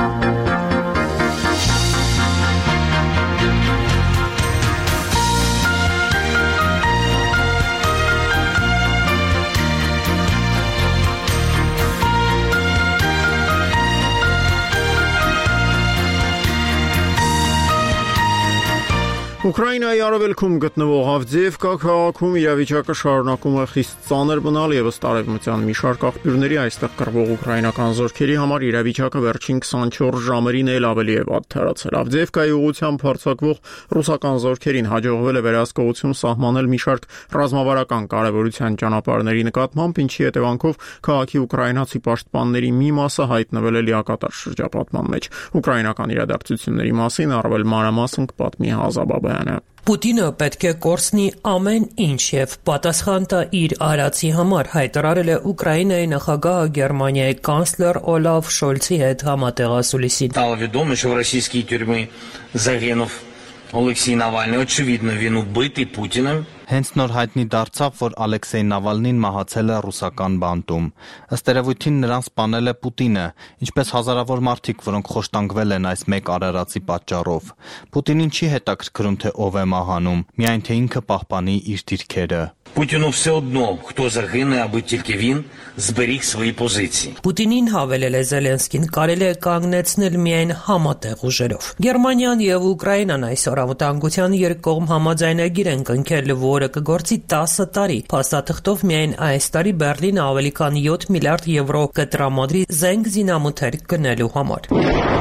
Ուկրաինայի արևելքում գտնվող Ավդիևկա քաղաքում իրավիճակը շարունակում է խիստ ծանր մնալ եւ ըստ արևմտյան մի շարք աղբյուրների այստեղ կռվող ուկրաինական զորքերի համար իրավիճակը վերջին 24 ժամերին էլ ավելի է վատ թարացել։ Ավդիևկայի ուղղությամբ հարձակվող ռուսական զորքերին հաջողվել է վերահսկողություն սահմանել մի շարք ռազմավարական կարևորության ճանապարհների նկատմամբ, ինչի հետևանքով քաղաքի ուկրաինացի պաշտպանների մի մասը հայտնվել է լիակատար շրջապատման մեջ։ Ուկրաինական իրադարձությունների մասին առավել մանրամասն կպատմի Հազաբաբը. Պուտինը պետք է կորցնի ամեն ինչ եւ պատասխան տա իր արածի համար, հայտարարել է Ուկրաինայի նախագահը Գերմանիայի կանցլեր Օլաֆ Շոլցի հետ համատեղասուլիսին։ Стало ведомо, что в российские тюрьмы загинув Алексей Навальный, очевидно, вину бытый Путиным. Հենց նոր հայտնի դարձավ, որ Ալեքսեյ Նավալնին մահացել է ռուսական բանտում։ Ըստ երևույթին նրան սպանել է Պուտինը, ինչպես հազարավոր մարդիկ, որոնք խոշտանգվել են այս մեկ արարածի պատճառով։ Պուտինին չի հետաքրքրում, թե ով է մահանում, միայն թե ինքը պահպանի իր դիրքերը։ Путіну все одно, хто загине, аби тільки він зберіг свої позиції. Պուտինին հավելել է Զելենսկին, կարելի է կանգնեցնել միայն համատեղ ուժերով։ Գերմանիան եւ Ուկրաինան այսօր անվտանգության երկկողմ համաձայնագիր են կնքել, որը կգործի 10 տարի։ Փաստաթղթով միայն այս տարի Բերլինը ավելի քան 7 միլիարդ եվրո կտրամադրի զենք զինամթերք գնելու համար։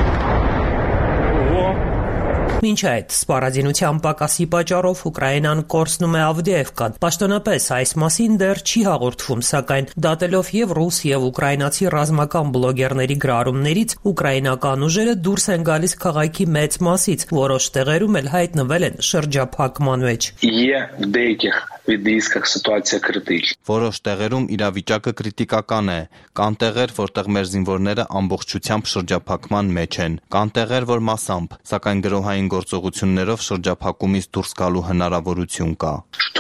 Մինչ այդ սպառազինության պակասի պատճառով Ուկրաինան կորցնում է Ավդիևկան։ Պաշտոնապես այս մասին դեռ չի հաղորդվում, սակայն դատելով եւ ռուս եւ ուկրաինացի ռազմական բլոգերների գրառումներից ուկրաինական ուժերը դուրս են գալիս քաղաքի մեծ մասից, որոշ տեղերում էլ հայտնվել են շրջափակման մեջ։ Որոշ տեղերում իրավիճակը կրիտիկական է, կան տեղեր, որտեղ մեր զինվորները ամբողջությամբ շրջափակման մեջ են, կան տեղեր, որ մասամբ, սակայն գրոհային գործողություններով շրջափակումից դուրս գալու հնարավորություն կա։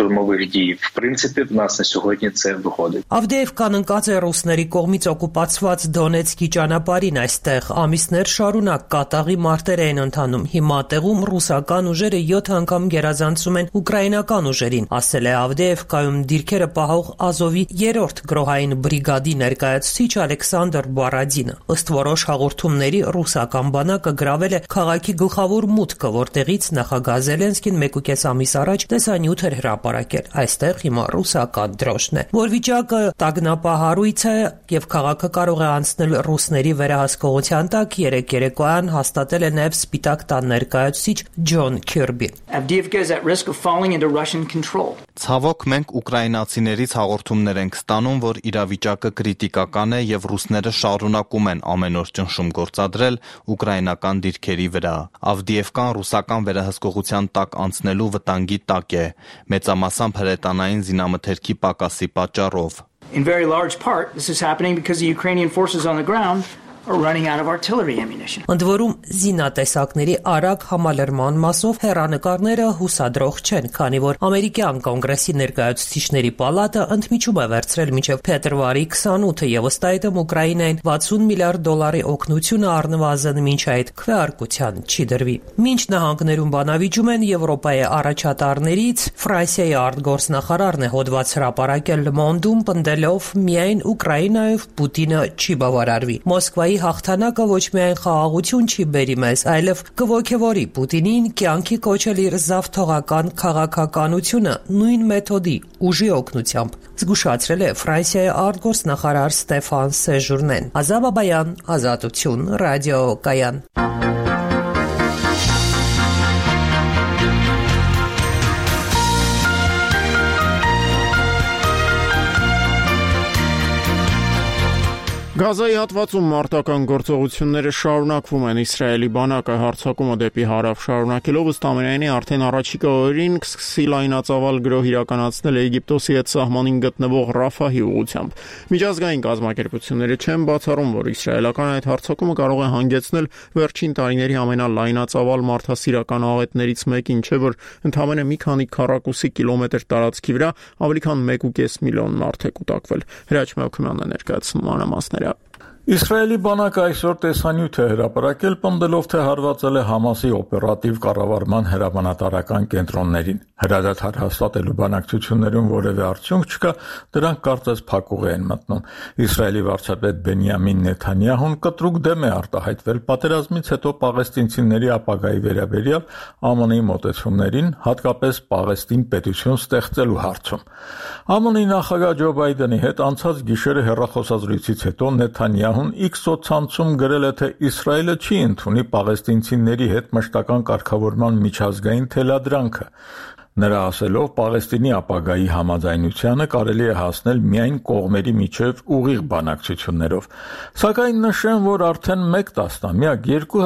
Ավդիևկան ընկած է ռուսների կողմից օկուպացված Դոնեցկի ճանապարհին, այստեղ ամիսներ շարունակ կատաղի մարտեր էին ընթանում։ Հիմա տեղում ռուսական ուժերը 7 անգամ գերազանցում են ուկրաինական ուժերին, ասել է Ավդիևկայում դիրքերը պահող Ազովի 3-րդ գրոհային բրիգադի ներկայացուցիչ Ալեքսանդր Բարադինը։ Ըստ որոշ հաղորդումների ռուսական բանակը գրավել է քաղաքի գլխավոր մուտքը, որտեղից նախագահ Զելենսկին 1.5 ամիս առաջ տեսանյութ էր հրապարակել։ Այստեղ հիմա ռուսական դրոշն է, որ վիճակը տագնապահարույց է եւ քաղաքը կարող է անցնել ռուսների վերահսկողության տակ, երեկ երեկոյան հաստատել է նաեւ Սպիտակ տան ներկայացուցիչ Ջոն Քիրբին։ Avdiivka is at risk of falling into Russian control. Ցավոք մենք ուկրաինացիներից հաղորդումներ ենք ստանում, որ իրավիճակը կրիտիկական է եւ ռուսները շարունակում են ամեն օր ճնշում գործադրել ուկրաինական դիրքերի վրա։ Ավդիևկան ռուսական վերահսկողության տակ անցնելու վտանգի տակ է, մեծամասամբ հրետանային զինամթերքի պակասի պատճառով։ In very large part, this is happening because the Ukrainian forces on the ground are running out of artillery ammunition. Ընդ որում զինատեսակների արագ համալրման մասով հեռանկարները հուսադրող չեն, քանի որ ամերիկյան կոնգրեսի ներկայացուցիչների պալատը ընդմիջում է վերցրել մինչև փետրվարի 28-ը եւ ըստ այդմ Ուկրաինային $60 միլիարդ օգնությունը առնվազն մինչ այդ քվեարկության չի դրվի։ Մինչ նահանգներում բանավիճում են Եվրոպայի առաջատարներից, Ֆրանսիայի արտգործնախարարն է հոդված հրապարակել Le Monde-ում, պնդելով միայն Ուկրաինայով Պուտինը չի բավարարվի։ Մոսկվայի հաղթանակը ոչ միայն խաղաղություն չի բերի մեզ, այլև կողոքևորի Պուտինին կյանքի կոչել իր զավթողական քաղաքականությունը նույն մեթոդի ուժի օգնությամբ, զգուշացրել է Ֆրանսիայի արտգործնախարար Ստեֆան Սեժուրնեն։ Ազատ Բաբայան, Ազատություն, Ռադիո Կայան։ Գազայի հատվածում մարտական գործողությունները շարունակվում են։ Իսրայելի բանակը հարձակումը դեպի հարավ շարունակելով ըստ ամենայնի արդեն առաջիկա օրերին կսկսի լայնածավալ գրոհ իրականացնել Եգիպտոսի հետ սահմանին գտնվող Ռաֆահի ուղղությամբ։ Միջազգային կազմակերպությունները չեն բացառում, որ իսրայելական այդ հարձակումը կարող է հանգեցնել վերջին տարիների ամենալայնածավալ մարդասիրական աղետներից մեկին, չէ՞ որ ընդամենը մի քանի քառակուսի կիլոմետր տարածքի վրա ավելի քան 1.5 միլիոն մարդ է կուտակվել։ Հրաչ Մելքումյանն ներկայացնում մանրամասները։ Իսրայելի բանակը այսօր տեսանյութ է հրապարակել, պնդելով, թե հարվածել է Համասի օպերատիվ կառավարման հրամանատարական կենտրոններին։ Հրադադար հաստատելու բանակցություններում որևէ արդյունք չկա, դրանք կարծես փակուղ են մտնում։ Իսրայելի վարչապետ Բենյամին Նեթանյահուն կտրուկ դեմ է արտահայտվել պատերազմից հետո պաղեստինցիների ապագայի վերաբերյալ ԱՄՆ-ի մոտեցումներին, հատկապես Պաղեստին պետություն ստեղծելու հարցում։ ԱՄՆ-ի նախագահ Ջո Բայդենի հետ անցած գիշերը հեռախոսազրույցից հետո Նեթանյահուն X սոցցանցում գրել է, թե Իսրայելը չի ընդունի պաղեստինցիների հետ մշտական կարգավորման միջազգային թելադրանքը։ Նրա ասելով, Պաղեստինի ապագայի համաձայնությանը կարելի է հասնել միայն կողմերի միջև ուղիղ բանակցություններով։ Սակայն նշեմ, որ արդեն մեկ տասնամյակ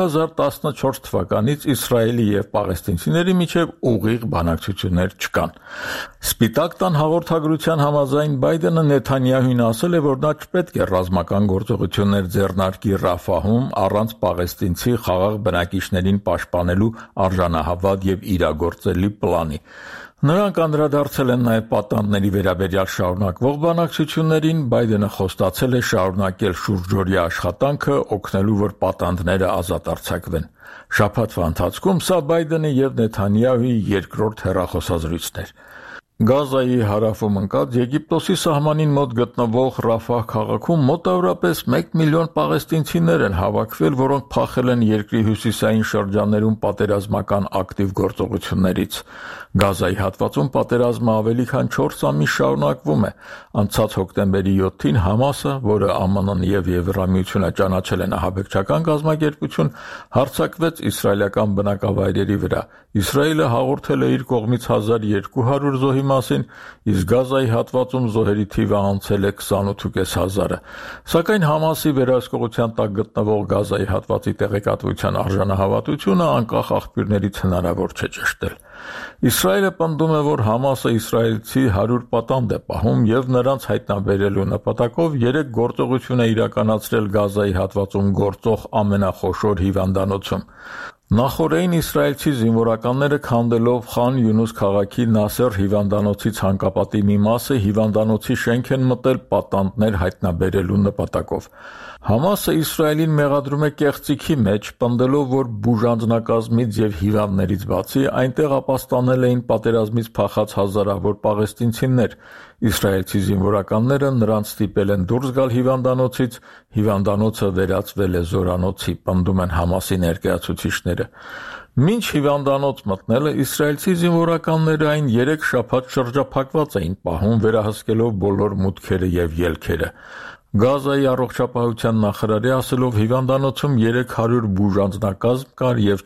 2014 թվականից Իսրայելի եւ պաղեստինցիների միջև ուղիղ բանակցություններ չկան։ Սպիտակ տան հաղորդագրության համաձայն Բայդենը Նեթանյահուին ասել է, որ նա չպետք է ռազմական գործողություններ ձեռնարկի Ռաֆահում առանց պաղեստինցի խաղաղ բնակիչներին պաշտպանելու արժանահավատ եւ իրագործելի պլանի։ Նրանք անդրադարձել են նաև պատանդների վերաբերյալ շարունակվող բանակցություններին, Բայդենը խոստացել է շարունակել շուրջօրյա աշխատանքը, օգնելու, որ պատանդները ազատ արձակվեն։ Շաբաթվա ընթացքում սա Բայդենի եւ Նեթանյահուի երկրորդ հեռախոսազրույցն էր։ Գազայի հարավում ընկած Եգիպտոսի սահմանին մոտ գտնվող Ռաֆահ քաղաքում մոտավորապես 1 միլիոն պաղեստինցիներ են հավաքվել, որոնք փախել են երկրի հյուսիսային շրջաններում պատերազմական ակտիվ գործողություններից։ Գազայի հատվածում պատերազմը ավելի քան 4 ամիս շարունակվում է։ Անցած հոկտեմբերի 7-ին Համասը, որը ԱՄՆ-ն եւ Եվրամիությունը ճանաչել են ահաբեկչական կազմակերպություն, հարձակվեց իսրայելական բնակավայրերի վրա։ Իսրայելը հաղորդել է իր կողմից 1200 զոհի մասին, իսկ Գազայի հատվածում զոհերի թիվը անցել է 28,500-ը։ Սակայն Համասի վերահսկողության տակ գտնվող Գազայի հատվածի տեղեկատվության արժանահավատությունը անկախ աղբյուրներից հնարավոր չէ ճշտել։ Իսրայելը պնդում է, որ Համասը իսրայելցի 100 պատանդ է պահում եւ նրանց հայտնաբերելու նպատակով 3 գործողություն է իրականացրել Գազայի հատվածում գործող ամենախոշոր հիվանդանոցում։ Նախորդին իսրայելցի զինվորականները քանդելով Խան Յունուս քաղաքի Նասեր հիվանդանոցի ցանկապատի մի մասը հիվանդանոցի շենք են մտել պատանդներ հայտնաբերելու նպատակով։ Համասը Իսրայելին մեղադրում է կեղծիքի մեջ, պնդելով, որ բուժանձնակազմից եւ հիվանդներից բացի այնտեղ ապաստանել էին պատերազմից փախած հազարավոր պաղեստինցիներ։ Իսրայելցի զինվորականները նրանց ստիպել են դուրս գալ հիվանդանոցից, հիվանդանոցը վերածվել է զորանոցի, պնդում են Համասի ներկայացուցիչները։ Մինչ հիվանդանոց մտնելը իսրայելցի զինվորականները այն 3 շաբաթ շրջափակված էին պահում, վերահսկելով բոլոր մուտքերը եւ ելքերը։ Գազայի առողջապահության նախարարի ասելով հիվանդանոցում 300 բուժանձնակազմ կար եւ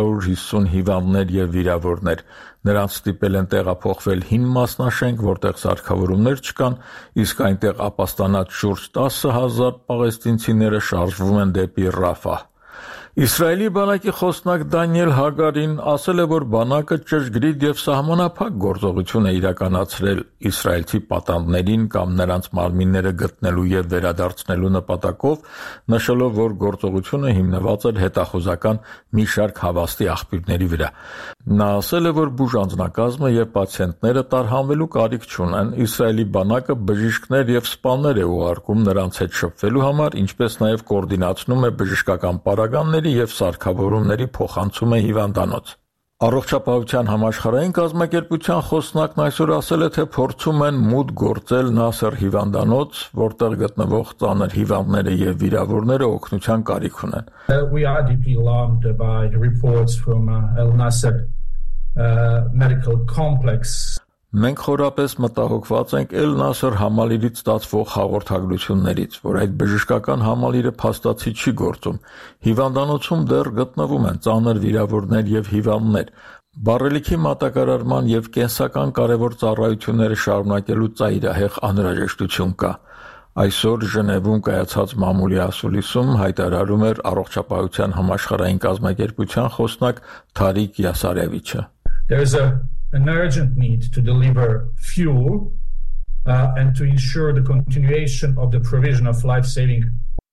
450 հիվանդներ եւ վիրավորներ։ Նրանց ստիպել են տեղափոխվել հին մասնաշենք, որտեղ սարքավորումներ չկան, իսկ այնտեղ ապաստանած շուրջ 10,000 պաղեստինցիները շարժվում են դեպի Ռաֆահ։ Իսրայելի բանակի խոսնակ Դանիել Հագարին ասել է, որ բանակը ճշգրիտ եւ սահմանափակ գործողություն է իրականացրել իսրայելցի պատանդներին կամ նրանց մարմինները գտնելու եւ վերադարձնելու նպատակով, նշելով, որ գործողությունը հիմնված էր հետախուզական մի շարք հավաստի աղբյուրների վրա։ Նա ասել է, որ բուժանձնակազմը եւ պացիենտները տարհանվելու կարիք չունեն, Իսրայելի բանակը բժիշկներ եւ սպաներ է ուղարկում նրանց հետ շփվելու համար, ինչպես նաեւ կոորդինացնում է բժշկական պարագաների եւ սարքավորումների փոխանցումը հիվանդանոց։ Առողջապահության համաշխարհային կազմակերպության խոսնակն այսօր ասել է, թե փորձում են մուտք գործել Նասեր հիվանդանոց, որտեղ գտնվող ծանր հիվանդները եւ վիրավորները օգնության կարիք ունեն։ We are deeply alarmed by the reports from Al Nasser medical complex. Մենք խորապես մտահոգված ենք Էլ Նասեր համալիրից ստացվող հաղորդագրություններից, որ այդ բժշկական համալիրը փաստացի չի գործում։ Հիվանդանոցում դեռ գտնվում են ծանր վիրավորներ եւ հիվանդներ։ Բառելիքի մատակարարման եւ կենսական կարևոր ծառայությունները շարունակելու ծայրահեղ անհրաժեշտություն կա։ Այսօր Ժնևում կայացած մամուլի ասուլիսում հայտարարում էր Առողջապահության համաշխարհային կազմակերպության խոսնակ Թարիկ Յասարևիչը։ There is an urgent need to deliver fuel and to ensure the continuation of the provision of life-saving.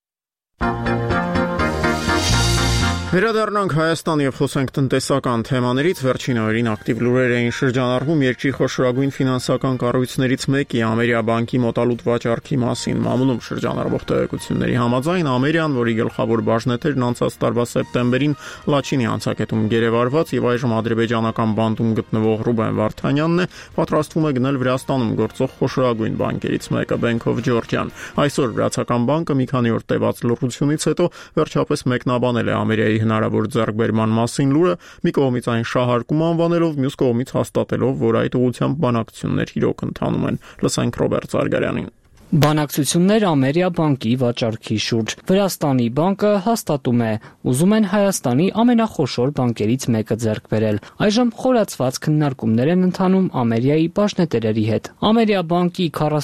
Վերադառնանք Հայաստան եւ խոսենք տնտեսական թեմաներից։ Վերջին օրերին ակտիվ լուրեր էին շրջանառվում երկրի խոշորագույն ֆինանսական կառույցներից մեկի Ամերիաբանկի մոտալուտ վաճառքի մասին։ Մամուլում շրջանառվող տեղեկությունների համաձայն Ամերիան, որի գլխավոր բաժնետերն անցած տարվա սեպտեմբերին Լաչինի անցակետում գերեվարված եւ այժմ ադրբեջանական բանտում գտնվող Ռուբեն Վարդանյանն է, պատրաստվում է գնել Վրաստանում գործող խոշորագույն բանկերից մեկը Bank of Georgia-ն։ Այսօր վրացական բանկը մի քանի օր տևած լռությունից հետո վերջապես մեկնաբանել է Ամերիկայի հնարավոր ձեռքբերման մասին լուրը, մի կողմից այն շահարկում անվանելով, մյուս կողմից հաստատելով, որ այդ ուղղությամբ բանակցություններ իրոք ընթանում են։ Լսենք Ռոբերտ Զարգարյանին։ Բանակցություններ Ամերիաբանկի վաճառքի շուրջ։ Վրաստանի բանկը հաստատում է, ուզում են Հայաստանի ամենախոշոր բանկերից մեկը ձեռք բերել։ Այժմ խորացված քննարկումներ են ընթանում Ամերիայի բաժնետերերի հետ։ Ամերիաբանկի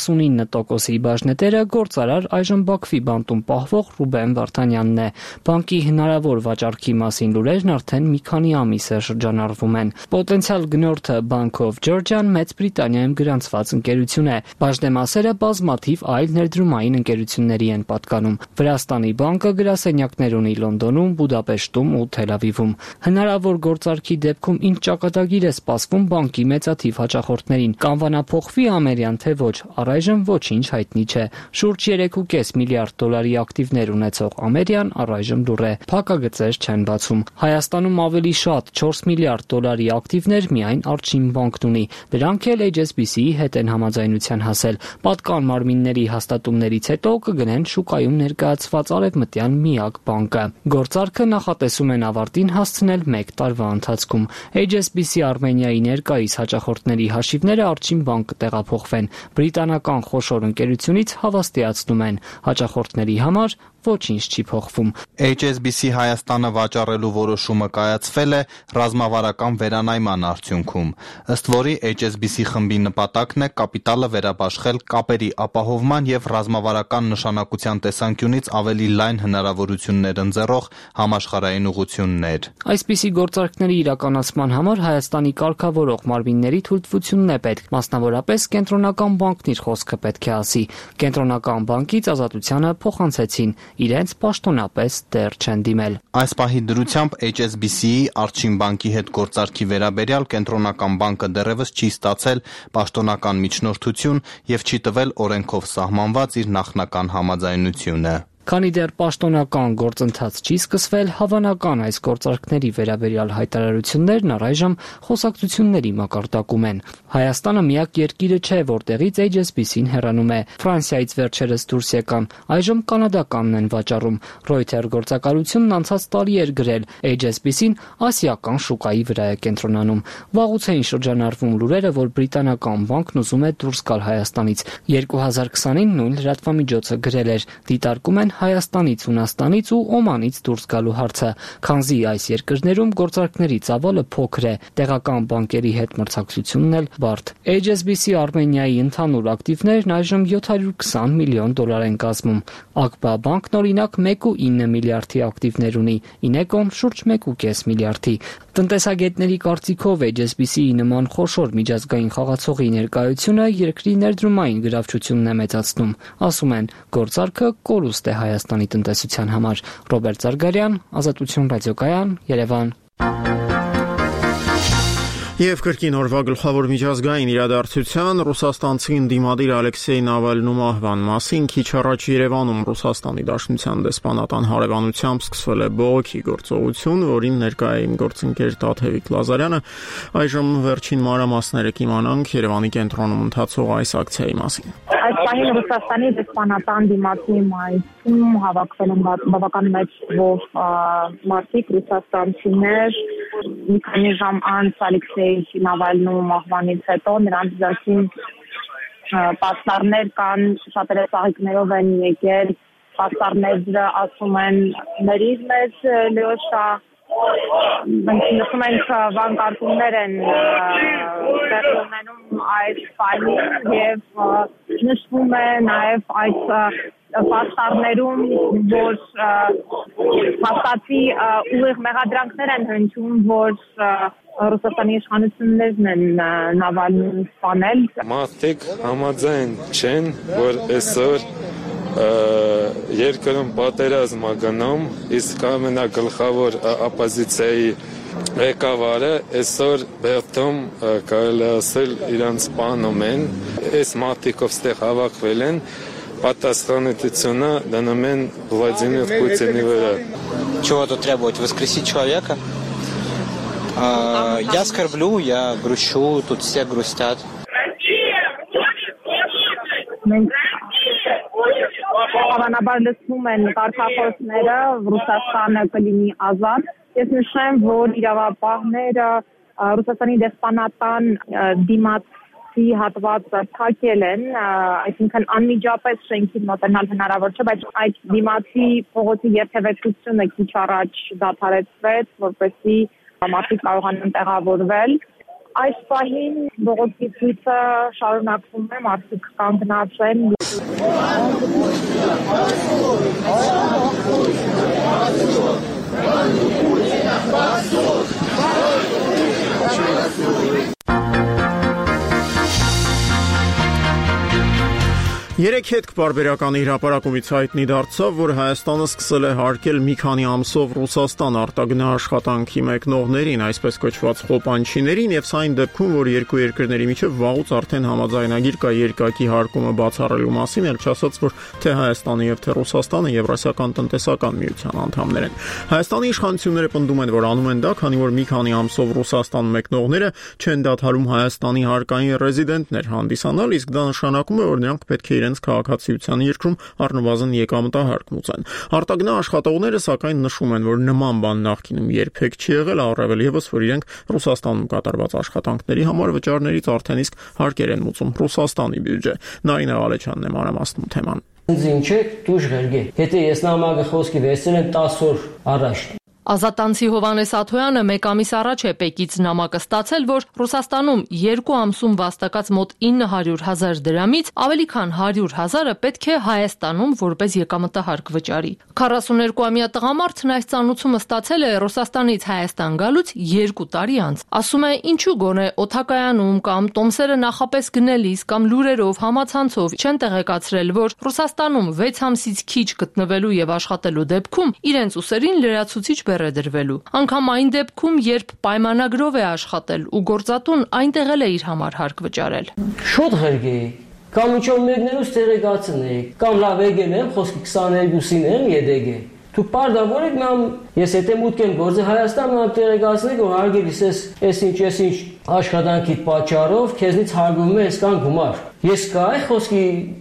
49%-ի բաժնետերը գործարար այժմ Բաքվի բանտում պահվող Ռուբեն Վարդանյանն է։ Բանկի հնարավոր վաճառքի մասին լուրերն արդեն մի քանի ամիս է շրջանառվում են։ Պոտենցիալ գնորդը Bank of Georgia-ն Մեծ Բրիտանիայում գրանցված ընկերություն է։ Բաժնեմասերը բազմաթիվ այլ ներդրումային ընկերությունների են պատկանում։ Վրաստանի բանկը գրասենյակներ ունի Լոնդոնում, Բուդապեշտում ու Թել Ավիվում։ Հնարավոր գործարքի դեպքում ինչ ճակատագիր է սպասվում բանկի մեծաթիվ հաճախորդներին, կանվանափոխվի Ամերիան թե ոչ, առայժմ ոչինչ հայտնի չէ։ Շուրջ 3.5 միլիարդ դոլարի ակտիվներ ունեցող Ամերիան առայժմ լուռ է։ Փակագծեր չեն բացում։ Հայաստանում ավելի շատ 4 միլիարդ դոլարի ակտիվներ միայն Արչին բանկն ունի։ Դրանք էլ HSBC-ի հետ են համաձայնության հասել։ Պատկան մարմինների հաստատումներից հետո կգնեն շուկայում ներկայացված արևմտյան միակ բանկը։ Գործարքը նախատեսում են ավարտին հասցնել 1 տարվա ընթացքում։ HSBC Արմենիայի ներկայիս հաճախորդների հաշիվները Արչին բանկ կտեղափոխվեն։ Բրիտանական խոշոր ընկերությունից հավաստիացնում են, հաճախորդների համար ոչինչ չի փոխվում։ HSBC Հայաստանը վաճառելու որոշումը կայացվել է ռազմավարական վերանայման արդյունքում, ըստ որի HSBC խմբի նպատակն է կապիտալը վերաբաշխել կապերի ապահովման եւ ռազմավարական նշանակության տեսանկյունից ավելի լայն հնարավորություններ ընձեռող համաշխարհային ուղղություններ։ Այսպիսի գործարքների իրականացման համար Հայաստանի կարգավորող մարմինների թույլտվությունն է պետք, մասնավորապես Կենտրոնական բանկն իր խոսքը պետք է ասի։ Կենտրոնական բանկից ազատությանը փոխանցեցին, իրենց պաշտոնապես դեռ չեն դիմել։ Այս պահի դրությամբ HSBC-ի Արչին բանկի հետ գործարքի վերաբերյալ Կենտրոնական բանկը դեռևս չի ստացել պաշտոնական միջնորդություն եւ չի տվել օրենքով սահմանված իր նախնական համաձայնությունը։ Քանի դեռ պաշտոնական գործընթաց չի սկսվել, հավանական այս գործարքների վերաբերյալ հայտարարություններն առայժմ խոսակցությունների մակարդակում են։ Հայաստանը միակ երկիրը չէ, որտեղից HSBC-ն հեռանում է։ Ֆրանսիայից վերջերս դուրս եկան, այժմ կանադականն են վաճառում։ Reuters գործակալությունն անցած տարի էր գրել, HSBC-ն ասիական շուկայի վրա է կենտրոնանում։ Վաղուց էին շրջանառվում լուրերը, որ բրիտանական բանկն ուզում է դուրս գալ Հայաստանից։ 2020-ին նույն լրատվամիջոցը գրել էր, դիտարկում են Հայաստանից, Հունաստանից ու Օմանից դուրս գալու հարցը, քանզի այս երկրներում գործարքների ծավալը փոքր է, տեղական բանկերի հետ մրցակցությունն էլ բարդ։ HSBC Արմենիայի ընդհանուր ակտիվներն այժմ $720 միլիոն են կազմում։ Ակբա բանկն օրինակ 1.9 միլիարդի ակտիվներ ունի, Ինեկոն շուրջ 1.5 միլիարդի։ Տնտեսագետների կարծիքով HSBC-ի նման խոշոր միջազգային խաղացողի ներկայությունը երկրի ներդրումային գրավչությունն է մեծացնում։ Ասում են, գործարքը կորուստ է Հայաստանի տնտեսության համար։ Ռոբերտ Զարգարյան, Ազատություն ռադիոկայան, Երևան։ Եվ կրկին օրվա գլխավոր միջազգային իրադարձության ռուսաստանցի ընդդիմադիր Ալեքսեյ Նավալնու մահվան մասին քիչ առաջ Երևանում Ռուսաստանի Դաշնության դեսպանատան հարևանությամբ սկսվել է բողոքի գործողություն, որին ներկայ է իմ գործընկեր Տաթևիկ Լազարյանը։ Այժմ վերջին մանրամասները կիմանանք Երևանի կենտրոնում ընթացող այս ակցիայի մասին։ Այս պահին Ռուսաստանի դեսպանատան դիմացի մայթում հավաքվել են բավական մեծ թվով մարդիկ, ռուսաստանցիներ, մի քանի ժամ անց Ալեքսեյ Նավալնու մահվանից հետո նրանց դաշին պաստառներ կան, շատերը ծաղիկներով են եկել, պաստառները ասում են «Ներիր մեզ Լյոշա», մենք նշում ենք վանկարտումներ են տեղի ունենում այս պահին եւ նշվում է նաեւ այս պաստառներում, որ փաստացի ուղիղ մեղադրանքներ են հնչում, որ Ռուսաստանի իշխանություններն են Նավալնուն սպանել։ Մարդիկ համաձայն չեն, որ այսօր երկրում պատերազմ է գնում, իսկ ամենագլխավոր օպոզիցիայի ղեկավարը այսօր բերդում կարելի ասել իրանց սպանում են, այս մարդիկով ստեղ հավաքվել են, պատասխանատվությունը դնում են Վլադիմիր Պուտինի վրա։ Чего тут требовать? Воскресить человека? Я скорблю, я грущу, тут все грустят. Հավանաբար լսվում են կարգախոսները, Ռուսաստանը կլինի ազատ։ Ես նշեմ, որ իրավապահները Ռուսաստանի դեսպանատան դիմացի հատվածը փակել են, այսինքն անմիջապես շենքին մոտենալ հնարավոր չէ, բայց այդ դիմացի փողոցի երթևեկությունը քիչ առաջ դադարեցվեց, որպեսզի մարդիկ կարողանան տեղավորվել։ Այս պահին բողոքի ցույցը շարունակվում է, մարդիկ կանգնած են։ Երեք հետք պարբերականի հրապարակումից հայտնի դարձավ, որ Հայաստանը սկսել է հարկել մի քանի ամսով Ռուսաստան արտագնա աշխատանքի մեկնողներին, այսպես կոչված խոպանչիներին, եւ սա այն դեպքում, որ երկու երկրների միջև վաղուց արդեն համաձայնագիր կա երկակի հարկումը բացառելու մասին, ել չասած, որ թե Հայաստանը եւ թե Ռուսաստանը Եվրասիական տնտեսական միության անդամներ են։ Հայաստանի իշխանությունները պնդում են, որ անում են դա, քանի որ մի քանի ամսով Ռուսաստան մեկնողները չեն դադարում Հայաստանի հարկային ռեզիդենտներ հանդիսանալ, իսկ դա նշանակում է, որ նրանք պետք է իրենց քաղաքացիության երկրում առնվազն եկամտահարկ մուծեն։ Արտագնա աշխատողները սակայն նշում են, որ նման բան նախկինում երբեք չի եղել, առավել եւս, որ իրենք Ռուսաստանում կատարված աշխատանքների համար վճարներից արդեն իսկ հարկեր են մուծում Ռուսաստանի բյուջե։ Նարինե Ղալեչյանն է մանրամասնում թեման։ Ինձ ինչ դուժ ղերգե։ Եթե ես նամակը խոսքի վերցրել եմ 10 օր առաջ։ Ազատանցի Հովանես Աթոյանը մեկ ամիս առաջ է Պեկից նամակը ստացել, որ Ռուսաստանում 2 ամսում վաստակած մոտ 900,000 դրամից ավելի քան 100,000-ը պետք է Հայաստանում որպես եկամտահարկ վճարի։ 42-ամյա տղամարդն այս ծանուցումը ստացել է Ռուսաստանից Հայաստան գալուց 2 տարի անց։ Ասում է, ինչու գոնե օթակայանում կամ տոմսերը նախապես գնելիս կամ լուրերով համացանցով չեն տեղեկացրել, որ Ռուսաստանում 6 ամսից քիչ գտնվելու եւ աշխատելու դեպքում իրենց ուսերին լրացուցիչ է դրվելու։ Անգամ այն դեպքում, երբ պայմանագրով է աշխատել ու գործատուն այնտեղ էլ է իր համար հարկ վճարել։ Շոտ ղերգե, կամ ինչով մեկներուց տեղեկացնեի, կամ լավ եկել եմ, խոսքի 22-ին եմ յեդեգե։ Դու պարդավոր եք, ես եթե մուտք եմ գործել Հայաստան, մամ տեղեկացնեք, որ հարգելիս ես ինչ աշխատանքի պատճառով քեզնից հարգում եմ այսքան գումար։ Ես կա է խոսքի,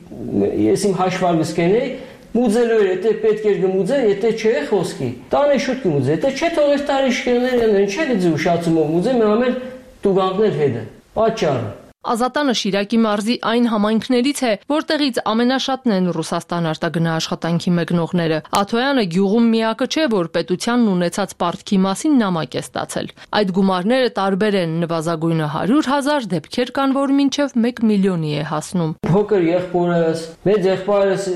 ես իմ հաշվարկս կենեի, մուծելու էր, եթե պետք էր գմուծել, եթե չէ խոսքի, տանը շուտ գմուծել, եթե չէ թող այս տարի շկերներ են, չէ գծի ուշացումով մուծել, մի ամել տուգանքներ հետ է, պատճառը։ Ազատանը Շիրակի մարզի այն համայնքներից է, որտեղից ամենաշատն են Ռուսաստան արտագնա աշխատանքի մեկնողները։ Աթոյանը գյուղում միակը չէ, որ պետությանն ունեցած պարտքի մասին նամակ է ստացել։ Այդ գումարները տարբեր են, նվազագույնը 100,000, դեպքեր կան, որ մինչև 1 միլիոնի է հասնում։ Փոքր եղբորս, մեծ եղբայրս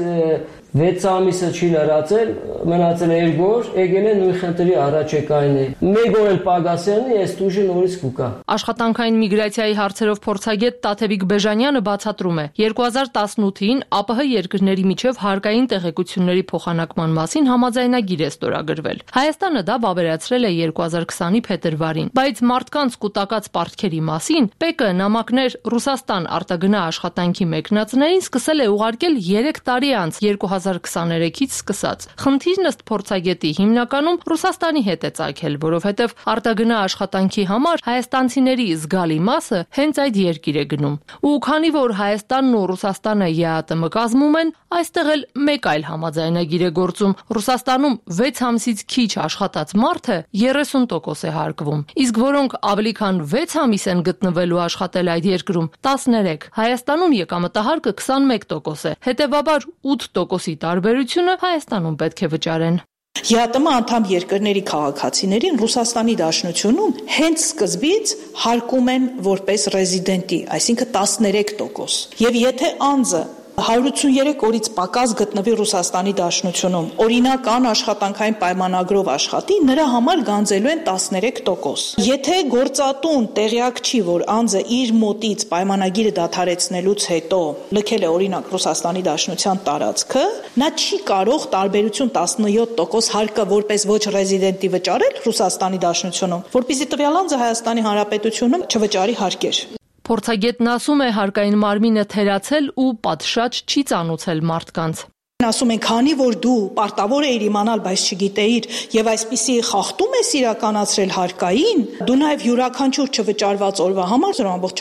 6 ամիսը չի լրացել, մնացել է 2 օր, եկել է նույն խնդրի առաջ եկային է։ 1 օր էլ պագասյանը, ես տուժը նորից կուկա։ Աշխատանքային միգրացիայի հարցերով փորձագետ Տաթևիկ Բեժանյանը բացատրում է. 2018-ին ԱՊՀ երկրների միջև հարկային տեղեկությունների փոխանակման մասին համաձայնագիր է ստորագրվել։ Հայաստանը դա վավերացրել է 2020-ի փետրվարին, բայց մարդկանց կուտակած պարտքերի մասին ՊԵԿ-ը նամակներ Ռուսաստան արտագնա աշխատանքի մեկնածներին սկսել է ուղարկել 3 տարի անց 2023-ից սկսած։ Խնդիրն ըստ փորձագետի հիմնականում Ռուսաստանի հետ է ծագել, որովհետև արտագնա աշխատանքի համար հայաստանցիների զգալի մասը հենց այդ երկիր է գնում։ Ու քանի որ Հայաստանն ու Ռուսաստանը ԵԱՏՄ կազմում են, այստեղ էլ մեկ այլ համաձայնագիր է գործում։ Ռուսաստանում 6 ամսից քիչ աշխատած մարդը 30% է հարկվում, իսկ որոնք ավելի քան 6 ամիս են գտնվելու աշխատել այդ երկրում 13, Հայաստանում եկամտահարկը 21% է, հետևաբար 8%-ի տարբերությունը Հայաստանում պետք է վճարեն։ ԵԱՏՄ անդամ երկրների քաղաքացիներին Ռուսաստանի Դաշնությունում հենց սկզբից հարկում են որպես ռեզիդենտի, այսինքն 13%։ Եվ եթե անձը 183 օրից պակաս գտնվի Ռուսաստանի Դաշնությունում, օրինական աշխատանքային պայմանագրով աշխատի, նրա համար գանձելու են 13%։ Եթե գործատուն տեղյակ չի, որ անձը իր մոտից պայմանագիրը դադարեցնելուց հետո լքել է օրինակ Ռուսաստանի Դաշնության տարածքը, նա չի կարող տարբերություն 17% հարկը որպես ոչ ռեզիդենտի վճարել Ռուսաստանի Դաշնությունում, որպեսզի տվյալ անձը Հայաստանի Հանրապետությունում չվճարի հարկեր։ Փորձագետն ասում է հարկային մարմինը թերացել ու պատշաճ չի ծանուցել մարդկանց։ Ասում են, քանի որ դու պարտավոր ես իմանալ, բայց չգիտեիր եւ այսպիսի խախտում ես իրականացրել հարկային, դու նաեւ յուրաքանչյուր չվճարված օրվա համար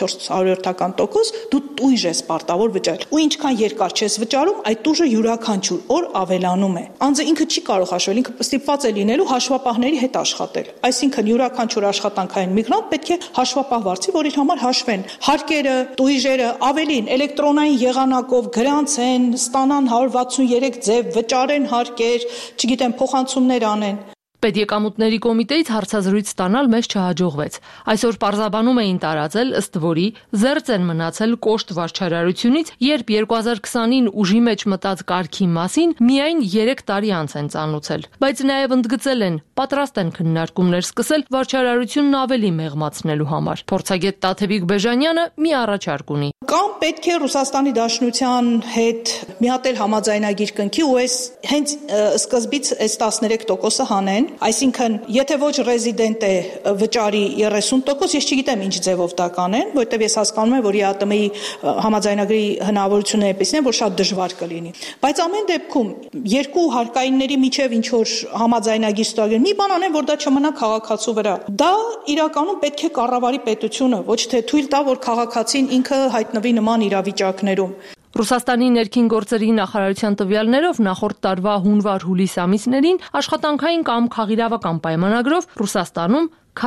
0.4%, դու տույժ ես պարտավոր վճարել։ Ու ինչքան երկար չես վճարում, այդ տույժը յուրաքանչյուր օր ավելանում է։ Անձը ինքը չի կարող հաշվել, ինքը ստիպված է լինելու հաշվապահների հետ աշխատել։ Այսինքն յուրաքանչյուր աշխատանքային միգրանտ պետք է հաշվապահ վարձի, որ իր համար հաշվեն հարկերը, տույժերը, ավելին էլեկտրոնային եղանակով գրանցեն, ստանան 163 ձև վճարեն հարկեր, չգիտեմ, փոխանցումներ անեն։ Պետեկամուտների կոմիտեից հարցազրույց ստանալ մեզ չհաջողվեց։ Այսօր պարզաբանում էին տարածել, ըստ որի զերծ են մնացել կոշտ վարչարարությունից, երբ 2020-ին ուժի մեջ մտած կարգի մասին միայն 3 տարի անց են ծանուցել։ Բայց նաև ընդգծել են, պատրաստ են քննարկումներ սկսել վարչարարությունն ավելի մեղմացնելու համար։ Փորձագետ Տաթևիկ Բեժանյանը մի առաջարկ ունի։ Կամ պետք է Ռուսաստանի Դաշնության հետ մի հատ էլ համաձայնագիր կնքի ու հենց սկզբից այս 13%-ը հանեն, այսինքն եթե ոչ ռեզիդենտ է վճարի 30%, ես չգիտեմ ինչ ձևով դա կանեն, որտեղ ես հասկանում եմ, որ ԵԱՏՄ-ի համաձայնագրի հնարավորությունները այնպեսին են, որ շատ դժվար կլինի։ Բայց ամեն դեպքում երկու հարկայինների միջև ինչ որ համաձայնագիր ստորագրեն, մի բան անեն, որ դա չմնա քաղաքացու վրա։ Դա իրականում պետք է կառավարի պետությունը, ոչ թե թույլ տա, որ քաղաքացին ինքը հայտնվի նման իրավիճակներում։ Ռուսաստանի ներքին գործերի նախարարության տվյալներով նախորդ տարվա հունվար-հուլիս ամիսներին աշխատանքային կամ քաղիրավական պայմանագրով Ռուսաստանում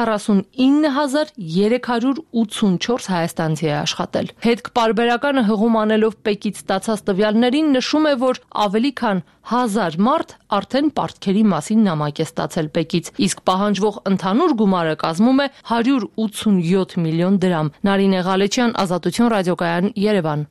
49384 հայաստանցի է աշխատել։ Հետք-պարբերականը հղում անելով ՊԵԿ-ից ստացած տվյալներին նշում է, որ ավելի քան 1000 մարդ արդեն պարտքերի մասին նամակ է ստացել ՊԵԿ-ից, իսկ պահանջվող ընդհանուր գումարը կազմում է 187 միլիոն դրամ։ Նարինե Ղալեչյան, Ազատություն ռադիոկայան, Երևան։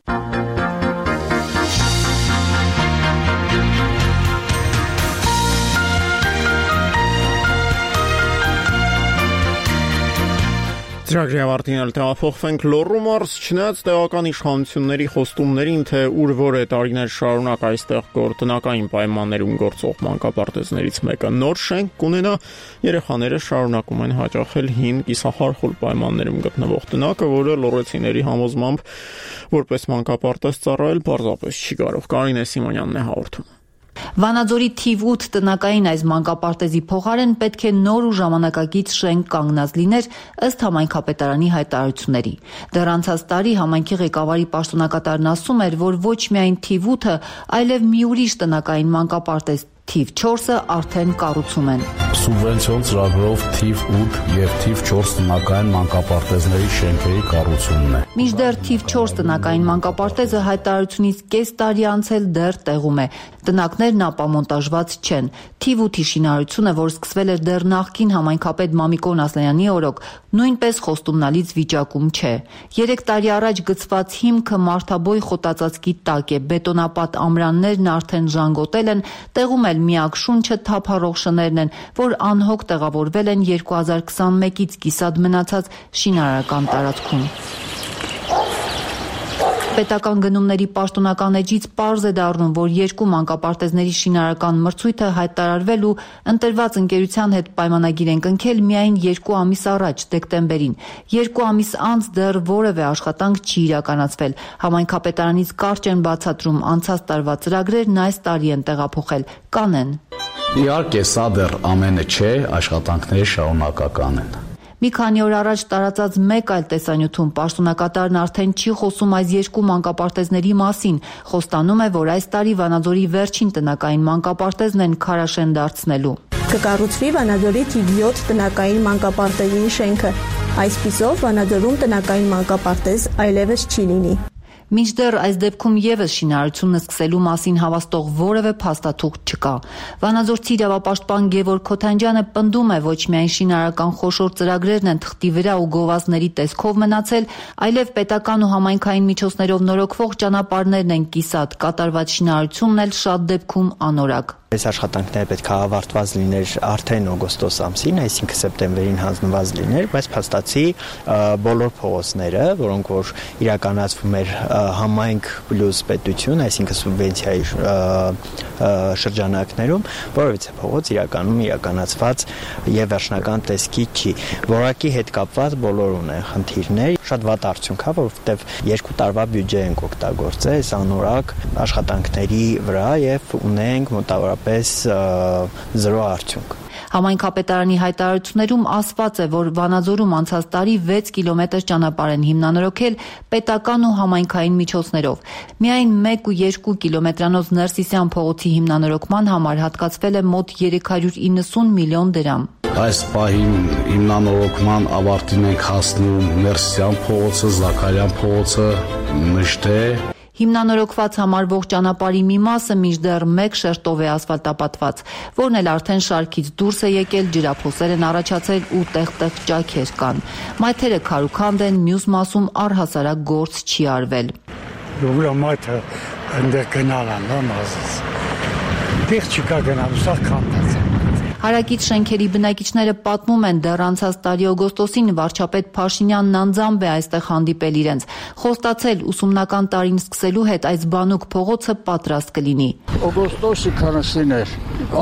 Ծրագրի ավարտին տեղափոխվենք Լոռու մարզ, չնայած տեղական իշխանությունների խոստումներին, թե ուր որ է տարիներ շարունակ այստեղ գործնակային պայմաններում գործող մանկապարտեզներից մեկը նոր շենք կունենա, երեխաները շարունակում են հաճախել հին կիսախարխուլ պայմաններում գտնվող տնակը, որը լոռեցիների համոզմամբ որպես մանկապարտեզ ծառայել պարզապես չի կարող։ Կարինե Սիմոնյանն է հաղորդում։ Վանաձորի թիվ 8 տնակային այս մանկապարտեզի փոխարեն պետք է նոր ու ժամանակակից շենք կանգնած լիներ ըստ համայնքապետարանի հայտարարությունների։ Դեռ անցած տարի համայնքի ղեկավարի պաշտոնակատարն ասում էր, որ ոչ միայն թիվ 8-ը, այլև մի ուրիշ տնակային մանկապարտեզ Թիվ 4-ը արդեն կառուցում են։ Սուբվենցիոն ծրագրով թիվ 8 եւ թիվ 4 տնական մանկապարտեզների շենքերի կառուցումն է։ Մինչդեռ թիվ 4 տնական մանկապարտեզը հայտարարությունից կես տարի անցել դեռ տեղում է։ Տնակներն ապամոնտաժված չեն։ Թիվ 8-ի շինարարությունը, որ սկսվել էր դեռ նախկին համայնքապետ Մամիկոն Ասլանյանի օրոք, նույնպես խոստումնալից վիճակում չէ։ 3 տարի առաջ գծված հիմքը մարդաբոյ խոտածածկի տակ է, բետոնապատ ամրաններն արդեն ժանգոտել են, տեղում էլ միակ շունչը թափառող շներն են, որ անհոգ տեղավորվել են 2021-ից կիսատ մնացած շինարարական տարածքում։ Պետական գնումների պաշտոնական էջից պարզ է դառնում, որ 2 մանկապարտեզների շինարարական մրցույթը հայտարարվել ու ընտրված ընկերության հետ պայմանագիր են կնքել միայն 2 ամիս առաջ, դեկտեմբերին։ 2 ամիս անց դեռ որևէ աշխատանք չի իրականացվել։ Համայնքապետարանից կարճ են բացատրում, անցած տարվա ծրագրերն այս տարի են տեղափոխել, կանեն։ Իհարկե, սա դեռ ամենը չէ, աշխատանքները շարունակական են։ Մի քանի օր առաջ տարածած մեկ այլ տեսանյութում պաշտոնակատարն արդեն չի խոսում այս 2 մանկապարտեզների մասին, խոստանում է, որ այս տարի Վանաձորի վերջին տնական մանկապարտեզն են քարաշեն դարձնելու։ Կկառուցվի Վանաձորի թիվ 7 տնական մանկապարտեզի շենքը։ Այսպիսով Վանաձորում տնական մանկապարտեզ այլևս չի լինի։ Մինչդեռ այս դեպքում եւս շինարարությունը սկսելու մասին հավաստող որևէ փաստաթուղթ չկա։ Վանաձորցի իրավապաշտպան Գևորգ Քոթանջյանը պնդում է, ոչ միայն շինարարական խոշոր ծրագրերն են թղթի վրա ու գովազդների տեսքով մնացել, այլև պետական ու համայնքային միջոցներով նորոգվող ճանապարհներն են կիսատ, կատարված շինարարությունն էլ շատ դեպքում անորակ։ Այս աշխատանքները պետք է ավարտված լիներ արդեն օգոստոս ամսին, այսինքն սեպտեմբերին հանձնված լիներ, բայց փաստացի բոլոր փողոցները, որոնք որ իրականացվում էր համայնք պլյուս պետություն, այսինքն սուբվենցիայի շրջանակներում, որովհետեւ փողոց իրականացված եւ վերջնական տեսքի չի։ Որակի հետ կապված բոլոր ունեն խնդիրներ, շատ վատ արդյունք է, որովհետեւ 2 տարվա բյուջե ենք օգտագործել այս անորակ աշխատանքների վրա եւ ունենք մոտավորապես 0 արդյունք։ Համայնքապետարանի հայտարարություններում ասված է, որ Վանաձորում անցած տարի 6 կիլոմետր ճանապարհ են հիմնանորոգել պետական ու համայնքային միջոցներով։ Միայն 1 ու 2 կիլոմետրանոց Ներսիսյան փողոցի հիմնանորոգման համար հատկացվել է մոտ 390 միլիոն դրամ։ Այս պահին հիմնանորոգման ավարտին ենք հասնում Ներսիսյան փողոցը, Զաքարյան փողոցը, Մշտե։ Հիմնանորոգված համարվող ճանապարհի մի մասը մինչդեռ 1 շերտով է ասֆալտապատված, որն էլ արդեն շարքից դուրս է եկել, ջրափոսեր են առաջացել ու տեղ-տեղ ճաքեր կան։ Մայթերը քարուքանդ են, մյուս մասում առհասարակ գործ չի արվել։ Յուղը մայթը այնտեղ գնալ են, մազից։ Դիղ չկա գնալ, սա քանդած է։ Հարակից շենքերի բնակիչները պատմում են, դեռ անցած տարի օգոստոսին վարչապետ Փաշինյանն անձամբ է այստեղ հանդիպել իրենց, խոստացել ուսումնական տարին սկսելու հետ այս բանուկ փողոցը պատրաստ կլինի։ Օգոստոսի 20-ին էր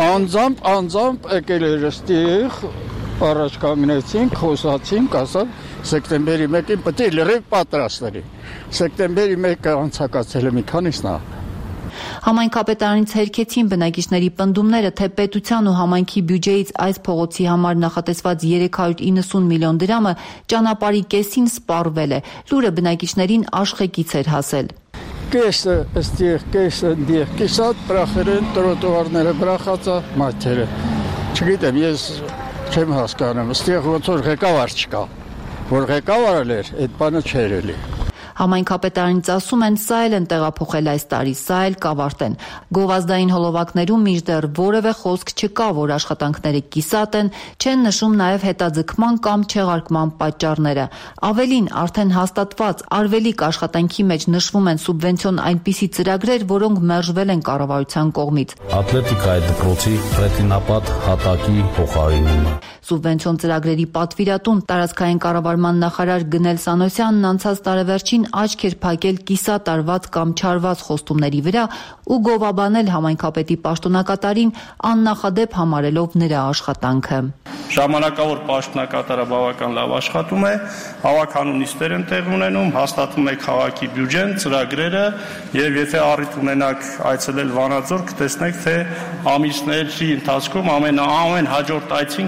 անձամբ եկել էր այստեղ, առաջ կանգնեցինք, խոսացինք, ասալ սեպտեմբերի 1-ին պետք է լրիվ պատրաստ լինի։ Սեպտեմբերի 1-ը անցկացել է մի քանիսն է։ Համայնքապետարանից հերքեցին բնակիչների պնդումները, թե պետության ու համայնքի բյուջեից այս փողոցի համար նախատեսված 390 միլիոն դրամը ճանապարհի կեսին սպառվել է։ Լուրը բնակիչներին աշխեկից էր հասել։ Կեսը այստեղ, կեսը դիեղ, կիսատ բրախերեն տրոտուարները բրախածա մայթերը։ Չգիտեմ, ես չեմ հասկանում, այստեղ ոնց որ ղեկավար չկա, որ ղեկավարը էր, այդ բանը չէր էլի։ Համայնքապետարանից ասում են, սա էլ են տեղափոխել այս տարի, սա էլ կավարտեն։ Գովազդային հոլովակներում մինչդեռ որևէ խոսք չկա, որ աշխատանքները կիսատ են, չեն նշում նաև հետաձգման կամ չեղարկման պատճառները։ Ավելին, արդեն հաստատված արվելիք աշխատանքի մեջ նշվում են սուբվենցիոն այնպիսի ծրագրեր, որոնք մերժվել են կառավարության կողմից։ Ատլետիկայի դպրոցի ռետինապատ հատակի փոխարինումը։ Սուբվենցիոն ծրագրերի պատվիրատուն տարածքային կառավարման նախարար Գնել Սանոսյանն անցած տարեվերջին աչք էր փակել կիսատ արված կամ չարված խոստումների վրա ու գովաբանել համայնքապետի պաշտոնակատարին աննախադեպ համարելով նրա աշխատանքը։ Ժամանակավոր պաշտոնակատարը բավական լավ աշխատում է, հավաքանու նիստեր են տեղ ունենում, հաստատվում է քաղաքի բյուջեն, ծրագրերը եւ եթե առիթ ունենաք այցելել Վանաձոր, կտեսնեք թե ամիսների ընթացքում ամեն հաջորդ այցին կտեսնեք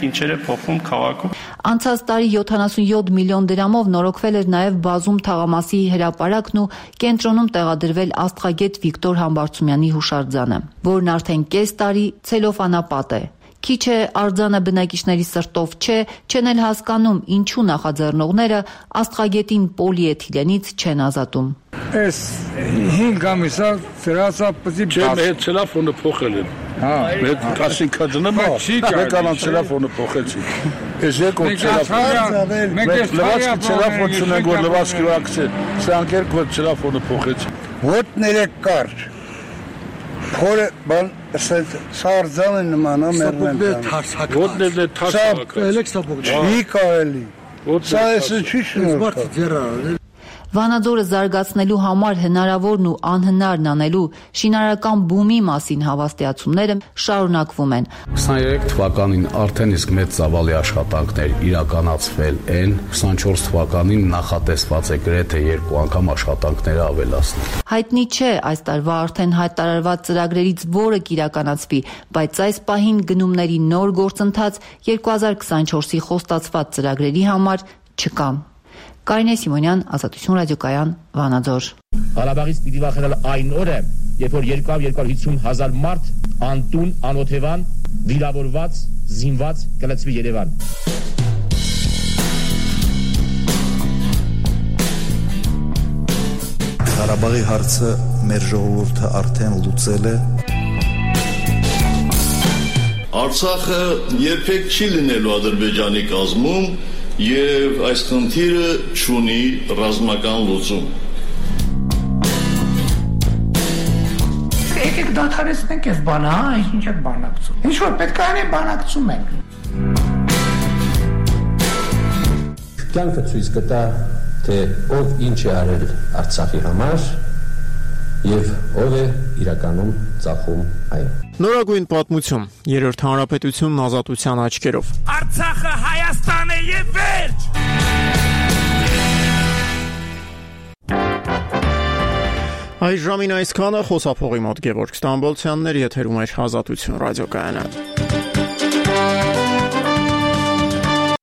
տեսնենք ինչեր է փոխվում քաղաքում։ Անցած տարի 77 միլիոն դրամով նորոգվել էր նաև Բազում թաղամասի հրապարակն ու կենտրոնում տեղադրվել աստղագետ Վիկտոր Համբարձումյանի հուշարձանը, որն արդեն կես տարի ցելոֆանապատ է։ Քիչ է արձանը բնակիչների սրտով չեն էլ հասկանում ինչու նախաձեռնողները աստղագետին պոլիէթիլենից չեն ազատում։ Այս 5 ամիսա ծրացա պզի բաց։ Չէ, ցելոֆոնը փոխել են։ Հա, մեկ կասինքա դնում է, մեկ անան ցելոֆոնը փոխեցի։ Ես եկո ցելոֆոն։ Մենք լվացքի ցելոֆոն չունենք, որ լվացքի վակցե։ Սրանք երկու ցելոֆոնը փոխեցի։ Ոտները կարճ։ Փորը բան սարձանը նման է մերնեն։ Ոտներն է թարսակա։ Չի կարելի։ Սա էսը չի շնորհքա։ Վանաձորը զարգացնելու համար հնարավորն ու անհնարն անելու շինարարական բումի մասին հավաստիացումները շարունակվում են։ 23 թվականին արդեն իսկ մեծ ծավալի աշխատանքներ իրականացվել են, 24 թվականին նախատեսված է գրեթե 2 անգամ աշխատանքները ավելացնել։ Հայտնի չէ այս տարվա արդեն հայտարարված ծրագրերից որը կիրականացվի, բայց այս պահին գնումների նոր գործընթաց 2024-ի խոստացված ծրագրերի համար չկա։ Կարինե Սիմոնյան, Ազատություն ռադիոկայան, Վանաձոր։ Ղարաբաղից պիտի վախենալ այն օրը, երբ որ 250,000 մարդ անտուն, անօթևան, վիրավորված, զինված կլցվի Երևան։ Ղարաբաղի հարցը մեր ժողովուրդը արդեն լուծել է։ Արցախը երբեք չի լինելու Ադրբեջանի կազմում եւ այս խնդիրը չունի ռազմական լուծում։ Եկեք դադարեցնենք այս բանը, ինչ եք բանակցում։ Ինչ որ պետք է անենք բանակցում ենք։ Կյանքը ցույց կտա, թե ով ինչ է արել Արցախի համար եւ ով է իրականում ծախում այն։ Նորագույն պատմություն, Երրորդ հանրապետությունն ազատության աչքերով։ Արցախը Հայաստան է եւ վերջ։ Այս ժամին այսքանը, խոսափողի մոտ Գևորգ Ստամբոլցյանն էր, եթերում էր Ազատություն ռադիոկայանը։